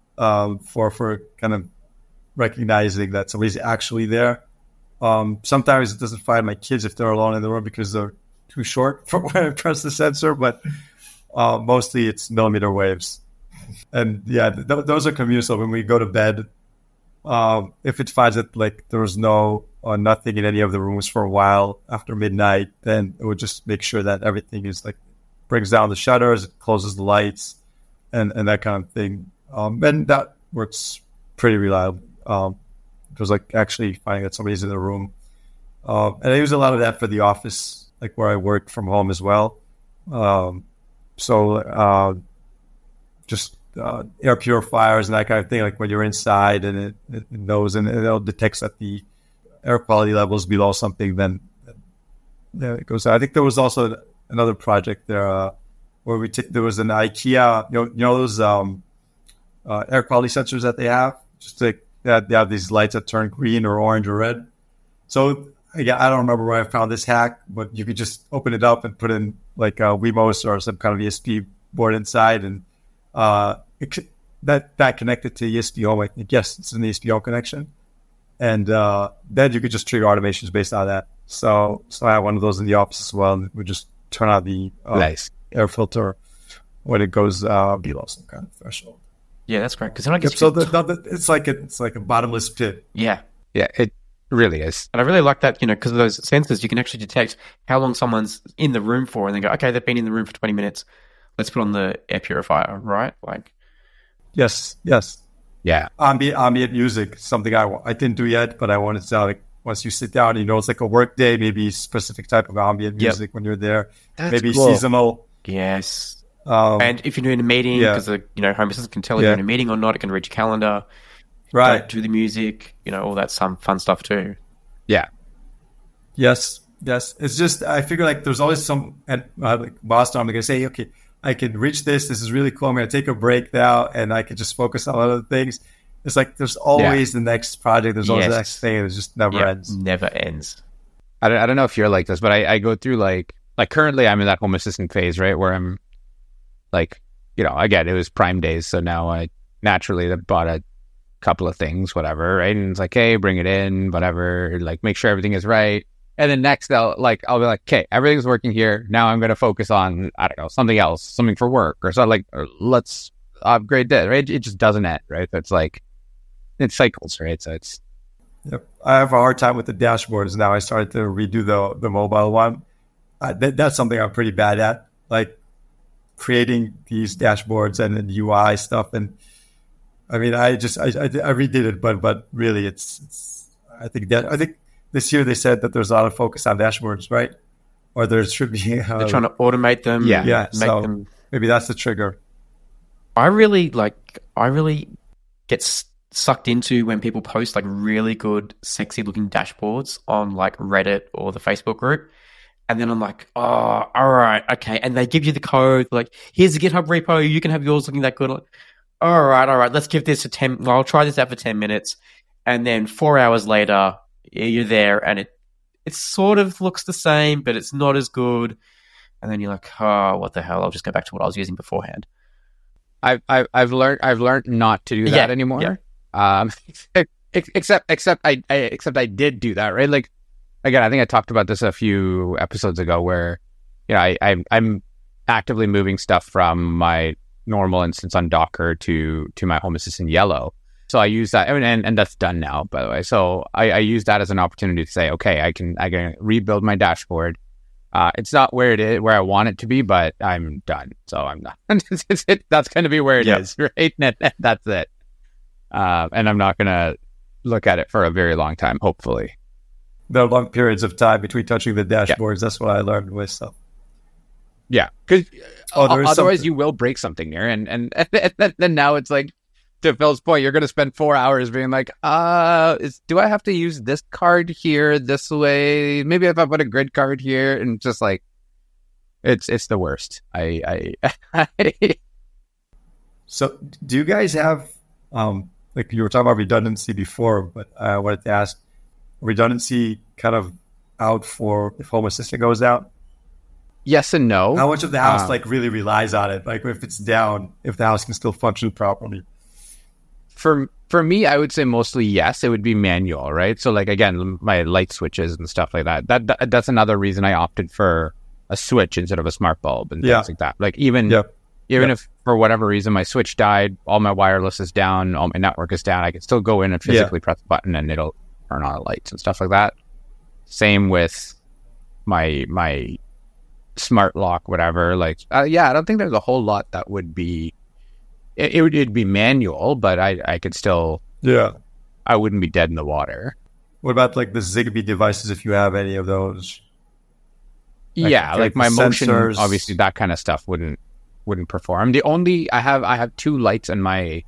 for kind of recognizing that somebody's actually there. Sometimes it doesn't find my kids if they're alone in the room because they're too short for when I press the sensor, but mostly it's millimeter waves. And those are commute. So when we go to bed, if it finds that like there was nothing in any of the rooms for a while after midnight, then it would just make sure that everything is like brings down the shutters, it closes the lights, and that kind of thing. And that works pretty reliably. It was like actually finding that somebody's in the room. And I use a lot of that for the office, like where I work from home as well. Just air purifiers and that kind of thing, like when you're inside and it knows and it detects that the air quality level is below something, then it goes out. I think there was also another project there where there was an IKEA, those air quality sensors that they have, just like they have these lights that turn green or orange or red. So again, I don't remember where I found this hack, but you could just open it up and put in like a Wemos or some kind of ESP board inside, and that connected to ESP Home. I think yes, it's an ESP Home connection, and then you could just trigger automations based on that. So I have one of those in the office as well, and we just turn on the nice air filter when it goes below some kind of threshold. Yeah, that's great. Because then I guess it's like a bottomless pit. Yeah, it really is. And I really like that, because of those sensors, you can actually detect how long someone's in the room for, and then go, okay, they've been in the room for 20 minutes. Let's put on the air purifier, right? Like, yes, yeah. Ambient music, something I didn't do yet, but I wanted to. Like, once you sit down, it's like a work day, maybe specific type of ambient music when you're there. That's maybe cool. Seasonal. Yes. And if you're doing a meeting, because Home Assistant can tell if you're in a meeting or not, it can read your calendar. Right. Do the music, all that some fun stuff too. Yeah. Yes. It's just, I figure like there's always some, like Boston, I'm going to say, okay, I can reach this. This is really cool. I'm going to take a break now and I can just focus on other things. It's like there's always the next project. There's always the next thing. It just never ends. Never ends. I don't know if you're like this, but I go through like currently I'm in that Home Assistant phase, right? Where I'm like, again, it was Prime Days. So now I naturally bought a couple of things, whatever, right? And it's like, hey, bring it in, whatever, like make sure everything is right. And then next I'll be like, okay, everything's working here. Now I'm going to focus on, I don't know, something else, something for work or something. Like, let's upgrade this, right? It just doesn't end, right? So it's like, it cycles, right? So it's... Yep. I have a hard time with the dashboards now. I started to redo the mobile one. That's something I'm pretty bad at, like creating these dashboards and the UI stuff. And I mean, I redid it, but really, it's I think this year they said that there's a lot of focus on dashboards, right? Or there should be. They're trying to automate them. Yeah. Make So them. maybe that's the trigger. I really get sucked into when people post like really good, sexy looking dashboards on like Reddit or the Facebook group. And then I'm like, oh, all right, okay. And they give you the code, like, here's the GitHub repo. You can have yours looking that good. All right. Let's give this I'll try this out for 10 minutes. And then 4 hours later, you're there and it sort of looks the same, but it's not as good. And then you're like, oh, what the hell? I'll just go back to what I was using beforehand. I've learned not to do that anymore. Yeah. Except I did do that, right? Like, again, I think I talked about this a few episodes ago where, you know, I'm actively moving stuff from my normal instance on Docker to my Home Assistant Yellow. So I use that, and that's done now, by the way. So I use that as an opportunity to say, okay, I can rebuild my dashboard. It's not where it is, where I want it to be, but I'm done. So I'm not. That's going to be where it is, right? And that's it. And I'm not going to look at it for a very long time, hopefully. There are long periods of time between touching the dashboards. Yeah. That's what I learned with stuff. Yeah, because otherwise you will break something here, and then now it's like, to Phil's point, you're going to spend 4 hours being like, do I have to use this card here this way? Maybe if I put a grid card here, and just like, it's the worst. So, do you guys have like you were talking about redundancy before, but I wanted to ask, redundancy kind of out for if Home Assistant goes out? Yes and no. How much of the house like really relies on it? Like if it's down, if the house can still function properly? For me, I would say mostly yes. It would be manual, right? So like, again, my light switches and stuff like that. That's another reason I opted for a switch instead of a smart bulb and things like that. Like even if for whatever reason my switch died, all my wireless is down, all my network is down, I can still go in and physically press the button and it'll turn on the lights and stuff like that. Same with my smart lock, whatever. Like, I don't think there's a whole lot that would be. It'd be manual, but I could still. Yeah. I wouldn't be dead in the water. What about like the Zigbee devices? If you have any of those. Like my motion, sensors. Obviously, that kind of stuff wouldn't perform. The only I have two lights in my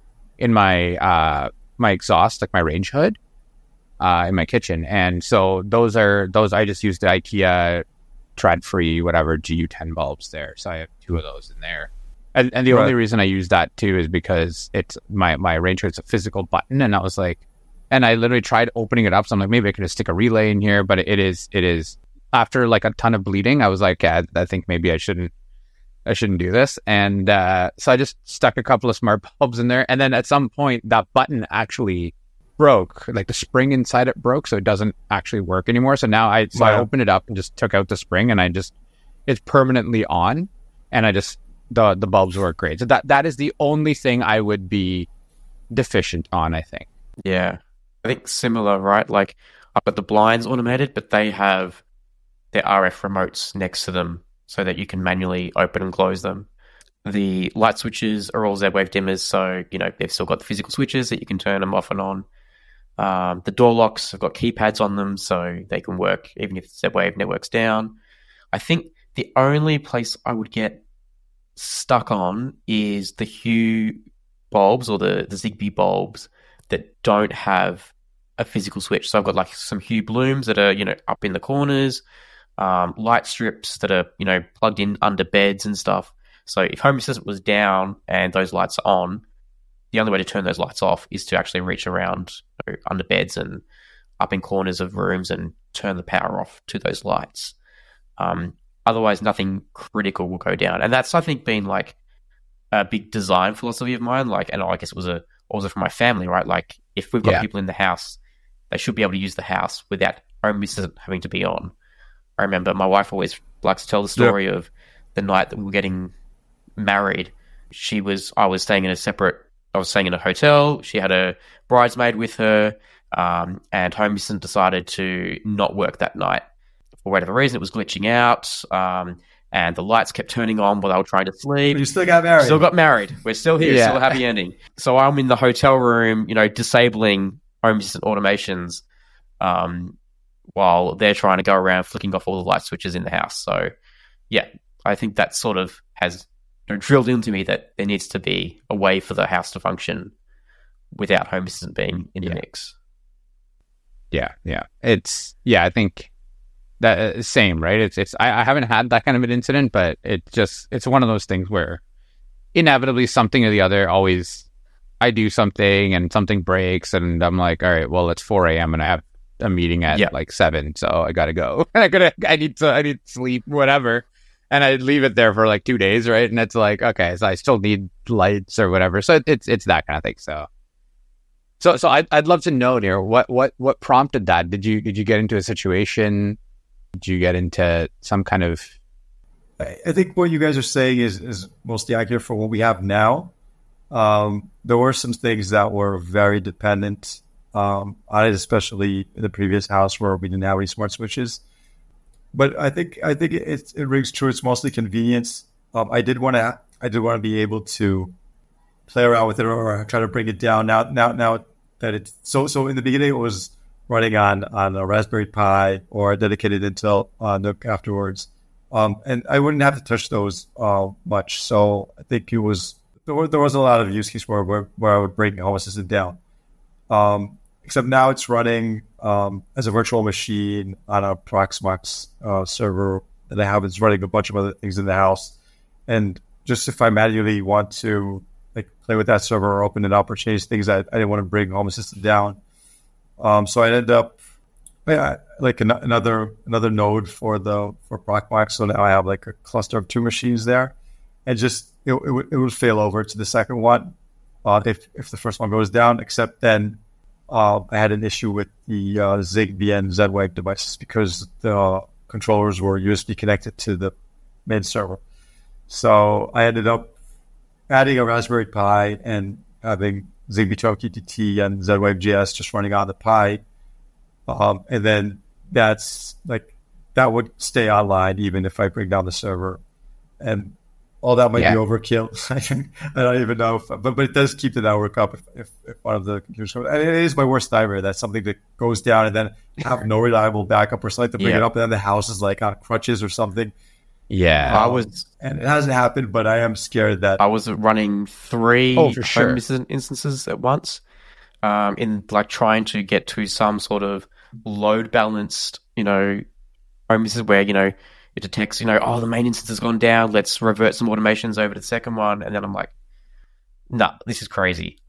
my exhaust, like my range hood, in my kitchen, and so those I just use the IKEA trad-free whatever GU10 bulbs there. So I have two of those in there, and the only reason I use that too is because it's my range hood's a physical button, and I was like, and I literally tried opening it up. So I'm like, maybe I could just stick a relay in here, but it is after like a ton of bleeding, I was like, I think maybe I shouldn't do this. And so I just stuck a couple of smart bulbs in there. And then at some point that button actually broke, like the spring inside it broke. So it doesn't actually work anymore. So now I opened it up and just took out the spring and it's permanently on. And the bulbs work great. So that is the only thing I would be deficient on, I think. Yeah. I think similar, right? Like I've got the blinds automated, but they have their RF remotes next to them so that you can manually open and close them. The light switches are all Z-Wave dimmers, so they've still got the physical switches that you can turn them off and on. The door locks have got keypads on them, so they can work even if the Z-Wave network's down. I think the only place I would get stuck on is the Hue bulbs or the Zigbee bulbs that don't have a physical switch. So I've got like some Hue blooms that are up in the corners. Light strips that are, plugged in under beds and stuff. So if Home Assistant was down and those lights are on, the only way to turn those lights off is to actually reach around under beds and up in corners of rooms and turn the power off to those lights. Otherwise, nothing critical will go down. And that's, I think, been like a big design philosophy of mine. Like, and I guess it was also for my family, right? Like, if we've got people in the house, they should be able to use the house without Home Assistant having to be on. I remember my wife always likes to tell the story of the night that we were getting married, I was staying in a hotel. She had a bridesmaid with her, and Home Assistant decided to not work that night. For whatever reason, it was glitching out, and the lights kept turning on while they were trying to sleep. But you still got married. Still got married. We're still here, still a happy ending. So I'm in the hotel room, disabling Home Assistant automations, while they're trying to go around flicking off all the light switches in the house. So, yeah, I think that sort of has drilled into me that there needs to be a way for the house to function without Home Assistant being in the mix. Yeah. I think that same, right? I haven't had that kind of an incident, but it's one of those things where inevitably something or the other always, I do something and something breaks and I'm like, all right, well, it's 4 a.m. and I have a meeting at like 7, so I gotta go. I need sleep, whatever. And I leave it there for like 2 days, right? And it's like, okay, so I still need lights or whatever. So it's that kind of thing. So I'd love to know, Nir, what prompted that? Did you get into a situation? Did you get into some kind of? I think what you guys are saying is mostly accurate for what we have now. There were some things that were very dependent on it, especially in the previous house where we didn't have any smart switches. But I think it rings true. It's mostly convenience. I did want to be able to play around with it or try to bring it down. Now that it's so in the beginning it was running on a Raspberry Pi or a dedicated Intel NUC afterwards, and I wouldn't have to touch those much. So I think there was a lot of use case where I would bring Home Assistant down. Except now it's running as a virtual machine on a Proxmox server that I have. It's running a bunch of other things in the house. And just if I manually want to play with that server or open it up or change things, I didn't want to bring Home Assistant down. So I ended up another node for Proxmox. So now I have like a cluster of 2 machines there, and just it would fail over to the second one if the first one goes down. Except then I had an issue with the Zigbee and Z-Wave devices because the controllers were USB connected to the main server. So I ended up adding a Raspberry Pi and having Zigbee 12 QTT and Z-Wave JS just running on the Pi. And then that would stay online even if I bring down the server. And all that might be overkill. I don't even know, but it does keep the network up if one of the computers goes. And it is my worst nightmare. That's something that goes down and then have no reliable backup or something to bring it up, and then the house is like on crutches or something. Yeah, and it hasn't happened, but I am scared that I was running 3 Home Assistant instances at once, in trying to get to some sort of load balanced, Home Assistant where it detects, the main instance has gone down. Let's revert some automations over to the second one, and then I'm like, no, this is crazy.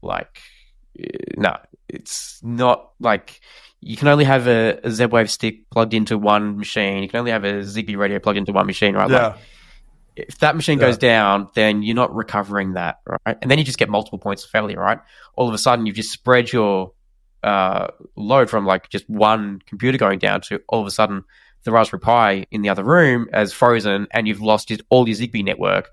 No, it's not you can only have a Z-Wave stick plugged into one machine. You can only have a Zigbee radio plugged into one machine, right? Yeah. If that machine goes down, then you're not recovering that, right? And then you just get multiple points of failure, right? All of a sudden, you've just spread your load from just one computer going down to all of a sudden the Raspberry Pi in the other room as frozen, and you've lost all your Zigbee network,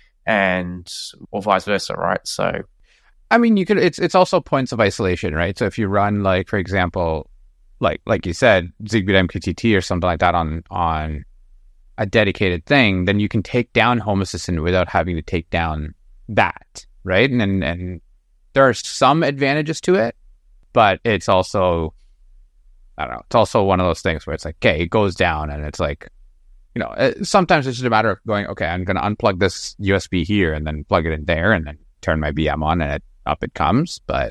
or vice versa, right? So, I mean, you could. It's also points of isolation, right? So if you run, for example, like you said, Zigbee MQTT or something like that on a dedicated thing, then you can take down Home Assistant without having to take down that, right? And there are some advantages to it, but it's also, I don't know, it's also one of those things where it's like, okay, it goes down and it's like, sometimes it's just a matter of going, okay, I'm going to unplug this USB here and then plug it in there and then turn my VM on and up it comes. But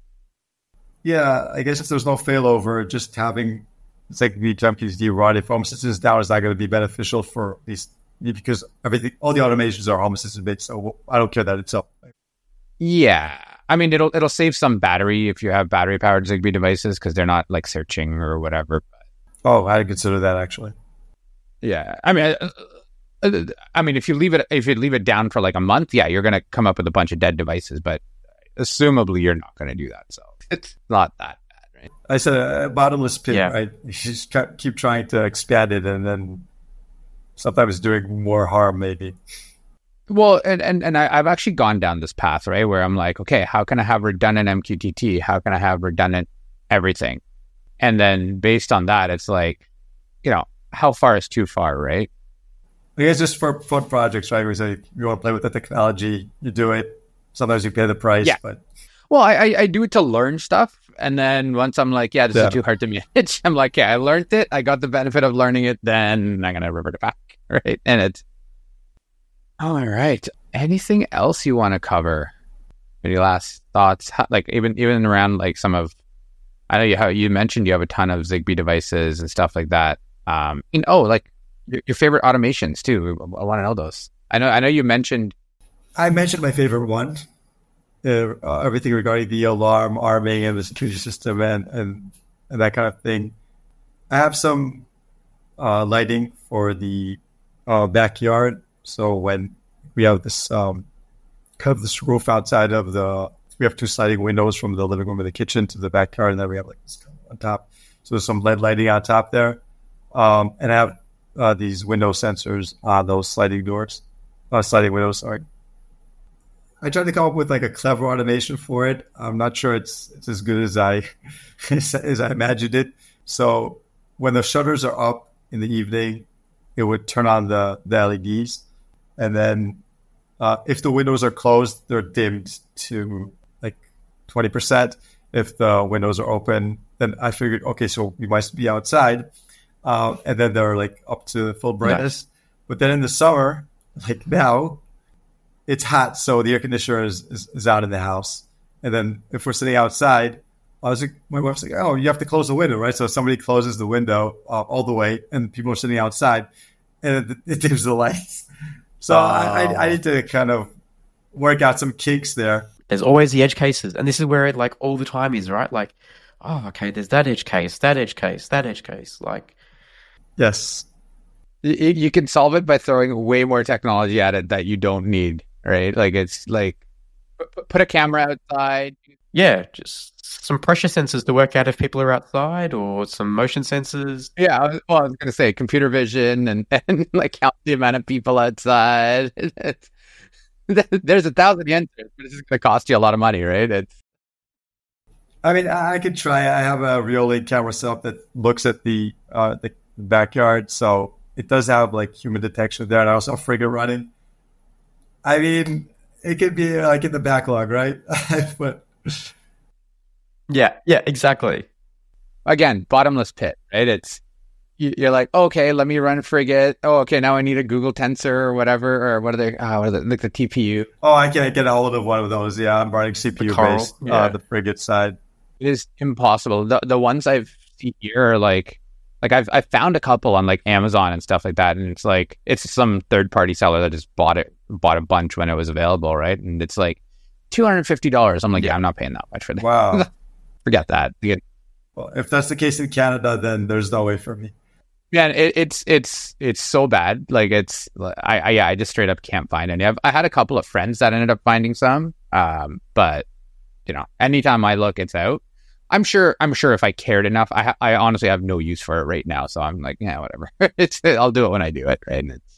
yeah, I guess if there's no failover, just having Zigbee MQTT run if Home Assistant is down is not going to be beneficial for these, because all the automations are Home Assistant based, so I don't care that it's up. Yeah. I mean, it'll save some battery if you have battery-powered Zigbee devices because they're not searching or whatever. Oh, I didn't consider that actually. Yeah, I mean, if you leave it down for a month, yeah, you're gonna come up with a bunch of dead devices. But assumably, you're not gonna do that, so it's not that bad, right? I said a bottomless pit, right? You just keep trying to expand it, and then sometimes doing more harm, maybe. Well, I've actually gone down this path, right? Where I'm like, okay, how can I have redundant MQTT? How can I have redundant everything? And then based on that, it's like, how far is too far, right? I guess just for fun projects, right? Where you say you want to play with the technology, you do it. Sometimes you pay the price, but... Well, I do it to learn stuff. And then once I'm like, this is too hard to manage, I'm like, I learned it. I got the benefit of learning it. Then I'm going to revert it back, right? And it's... All right. Anything else you want to cover? Any last thoughts? Like even around like some of, I know how you mentioned you have a ton of Zigbee devices and stuff like that. Like your favorite automations too. I want to know those. I know you mentioned. I mentioned my favorite one. Everything regarding the alarm, arming, and the security system, and that kind of thing. I have some lighting for the backyard. So when we have this kind of this roof outside of we have two sliding windows from the living room and the kitchen to the backyard, and then we have like this on top. So there's some LED lighting on top there, and I have these window sensors on those sliding windows. Sorry. I tried to come up with like a clever automation for it. I'm not sure it's as good as I imagined it. So when the shutters are up in the evening, it would turn on the LEDs. And then if the windows are closed, they're dimmed to like 20%. If the windows are open, then I figured, okay, so we might be outside. And then they're like up to full brightness. Nice. But then in the summer, like now, it's hot, so the air conditioner is out in the house. And then if we're sitting outside, my wife's like, oh, you have to close the window, right? So somebody closes the window all the way, and people are sitting outside, and it dims the lights. So I need to kind of work out some kinks there. There's always the edge cases, and this is where it like all the time is, right? Like, oh, okay, there's that edge case, that edge case, that edge case. Like, yes. You can solve it by throwing way more technology at it that you don't need. Right, like it's like put a camera outside. Yeah, just some pressure sensors to work out if people are outside, or some motion sensors. Yeah, I was going to say computer vision and like count the amount of people outside. There's 1,000 answers, but it's just going to cost you a lot of money, right? I mean, I could try. I have a Reolink camera setup that looks at the backyard, so it does have like human detection there, and I also have Frigate running. I mean, it could be like in the backlog, right? But yeah, exactly. Again, bottomless pit, right? It's you're like, okay, let me run Frigate. Oh, okay, now I need a Google Tensor or whatever, or what are they? Like the TPU. Oh, I can't get a hold of one of those. Yeah, I'm running CPU based, the Frigate side. It is impossible. The ones I've seen here are like I've found a couple on like Amazon and stuff like that, and it's some third party seller that just bought a bunch when it was available, right? And it's like $250. I'm like, I'm not paying that much for that. Wow, forget that. Well, if that's the case in Canada, then there's no way for me. Yeah, it's so bad. Like I just straight up can't find any. I had a couple of friends that ended up finding some, but anytime I look, it's out. I'm sure if I cared enough, I honestly have no use for it right now. So I'm like, yeah, whatever. I'll do it when I do it, right? And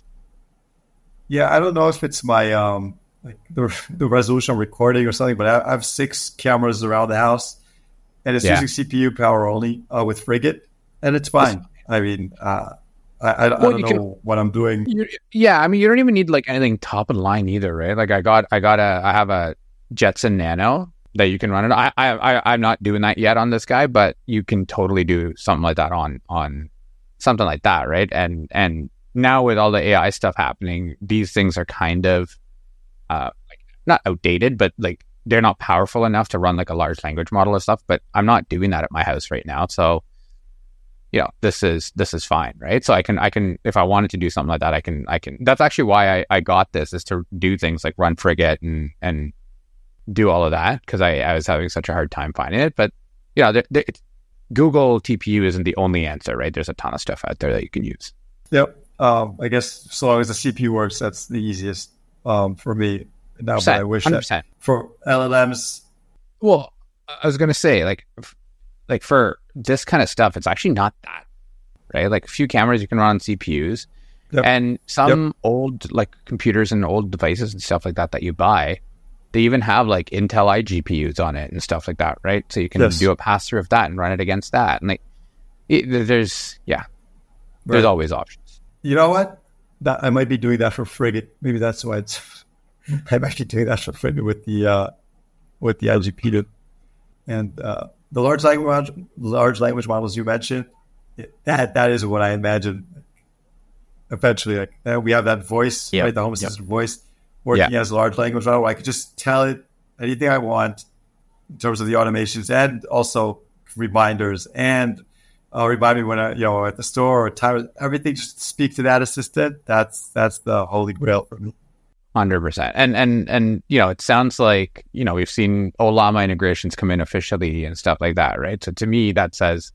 I don't know if it's my like the resolution recording or something, but I have 6 cameras around the house, and it's using CPU power only with Frigate, and it's fine. I mean, I don't know what I'm doing. I mean, you don't even need like anything top of the line either, right? Like I have a Jetson Nano that you can run it. I'm not doing that yet on this guy, but you can totally do something like that on something like that, right? And now with all the AI stuff happening, these things are kind of like not outdated, but like they're not powerful enough to run like a large language model and stuff. But I'm not doing that at my house right now, so this is fine, right? So I can if I wanted to do something like that, I can. That's actually why I got this, is to do things like run Frigate and do all of that, because I was having such a hard time finding it. But Google TPU isn't the only answer, right? There's a ton of stuff out there that you can use. Yep. I guess so long as the CPU works, that's the easiest for me now. But I wish 100%. That for LLMs. Well, I was gonna say like for this kind of stuff, it's actually not that, right? Like a few cameras you can run on CPUs, Yep. And some old like computers and old devices and stuff like that you buy, they even have like Intel iGPUs on it and stuff like that, right? So you can do a pass through of that and run it against that. And like, there's always options. You know what? I might be doing that for Frigate. Maybe that's why I'm actually doing that for Frigate with the iGPU and the large language models you mentioned. That is what I imagine. Eventually, like we have that voice, right? The Home Assistant voice working as a large language model. I could just tell it anything I want in terms of the automations and also reminders and remind me when I, at the store or time, everything. Just speak to that assistant. That's the holy grail for me. 100%. And it sounds like we've seen Ollama integrations come in officially and stuff like that, right? So to me, that says,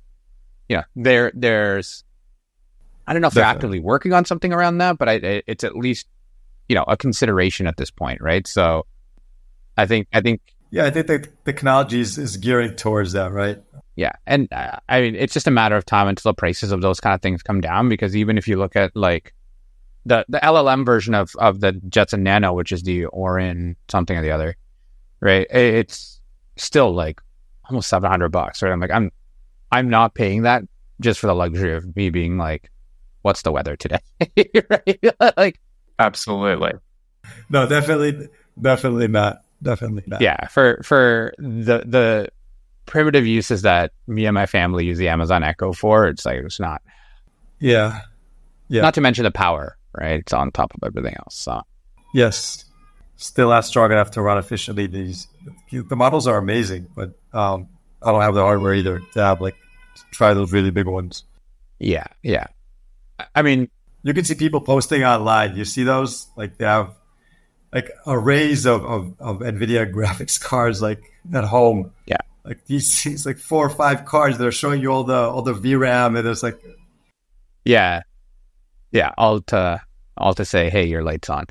there's. I don't know if they're actively working on something around that, but it's at least, a consideration at this point, right? So I think the technology is gearing towards that, right? Yeah. And I mean, it's just a matter of time until the prices of those kind of things come down, because even if you look at like the LLM version of the Jetson Nano, which is the Orin something or the other, right? It's still like almost $700, right? I'm like, I'm not paying that just for the luxury of me being like, what's the weather today? Right? Like, absolutely. No, definitely not. Definitely not. Yeah, for the primitive uses that me and my family use the Amazon Echo for, it's not. Yeah. Not to mention the power, right? It's on top of everything else. So yes, still not strong enough to run efficiently. The models are amazing, but I don't have the hardware either to have try those really big ones. Yeah. I mean, you can see people posting online. You see those? Like they have arrays of NVIDIA graphics cards at home. Yeah. Like these 4 or 5 cards that are showing you all the VRAM, and it's like Yeah. All to say, hey, your light's on.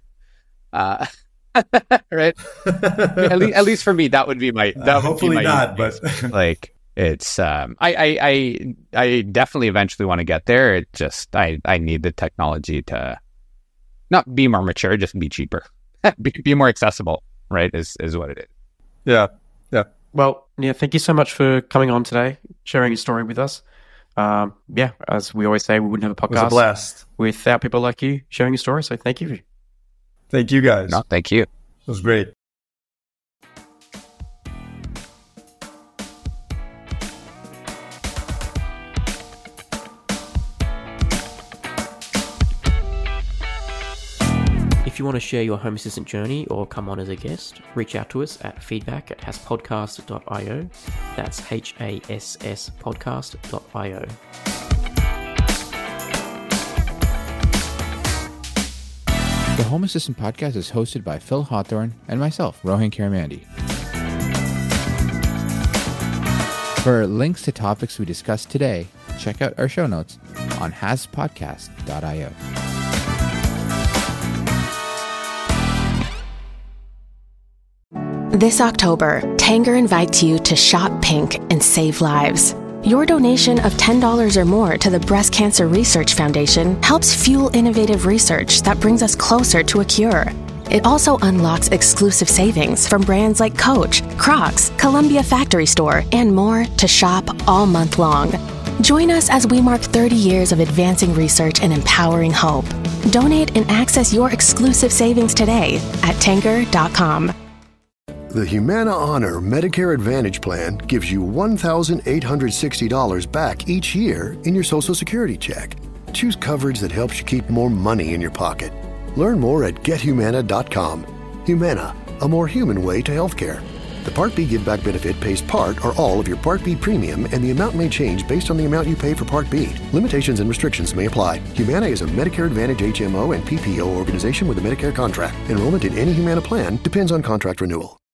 Right? at least for me, that would be my hopefully not, but it's I definitely eventually want to get there. It just I need the technology to not be more mature, just be cheaper. be more accessible, right? Is what it is. Yeah. Well, thank you so much for coming on today, sharing your story with us. As we always say, we wouldn't have a podcast. It was a blast without people like you sharing your story. So thank you. Thank you, guys. No, thank you. It was great. If you want to share your Home Assistant journey or come on as a guest, reach out to us at feedback@hasspodcast.io. That's HASS podcast.io. The Home Assistant Podcast is hosted by Phil Hawthorne and myself, Rohan Karamandi. For links to topics we discussed today, check out our show notes on hasspodcast.io. This October, Tanger invites you to shop pink and save lives. Your donation of $10 or more to the Breast Cancer Research Foundation helps fuel innovative research that brings us closer to a cure. It also unlocks exclusive savings from brands like Coach, Crocs, Columbia Factory Store, and more to shop all month long. Join us as we mark 30 years of advancing research and empowering hope. Donate and access your exclusive savings today at Tanger.com. The Humana Honor Medicare Advantage Plan gives you $1,860 back each year in your Social Security check. Choose coverage that helps you keep more money in your pocket. Learn more at GetHumana.com. Humana, a more human way to healthcare. The Part B Give Back benefit pays part or all of your Part B premium, and the amount may change based on the amount you pay for Part B. Limitations and restrictions may apply. Humana is a Medicare Advantage HMO and PPO organization with a Medicare contract. Enrollment in any Humana plan depends on contract renewal.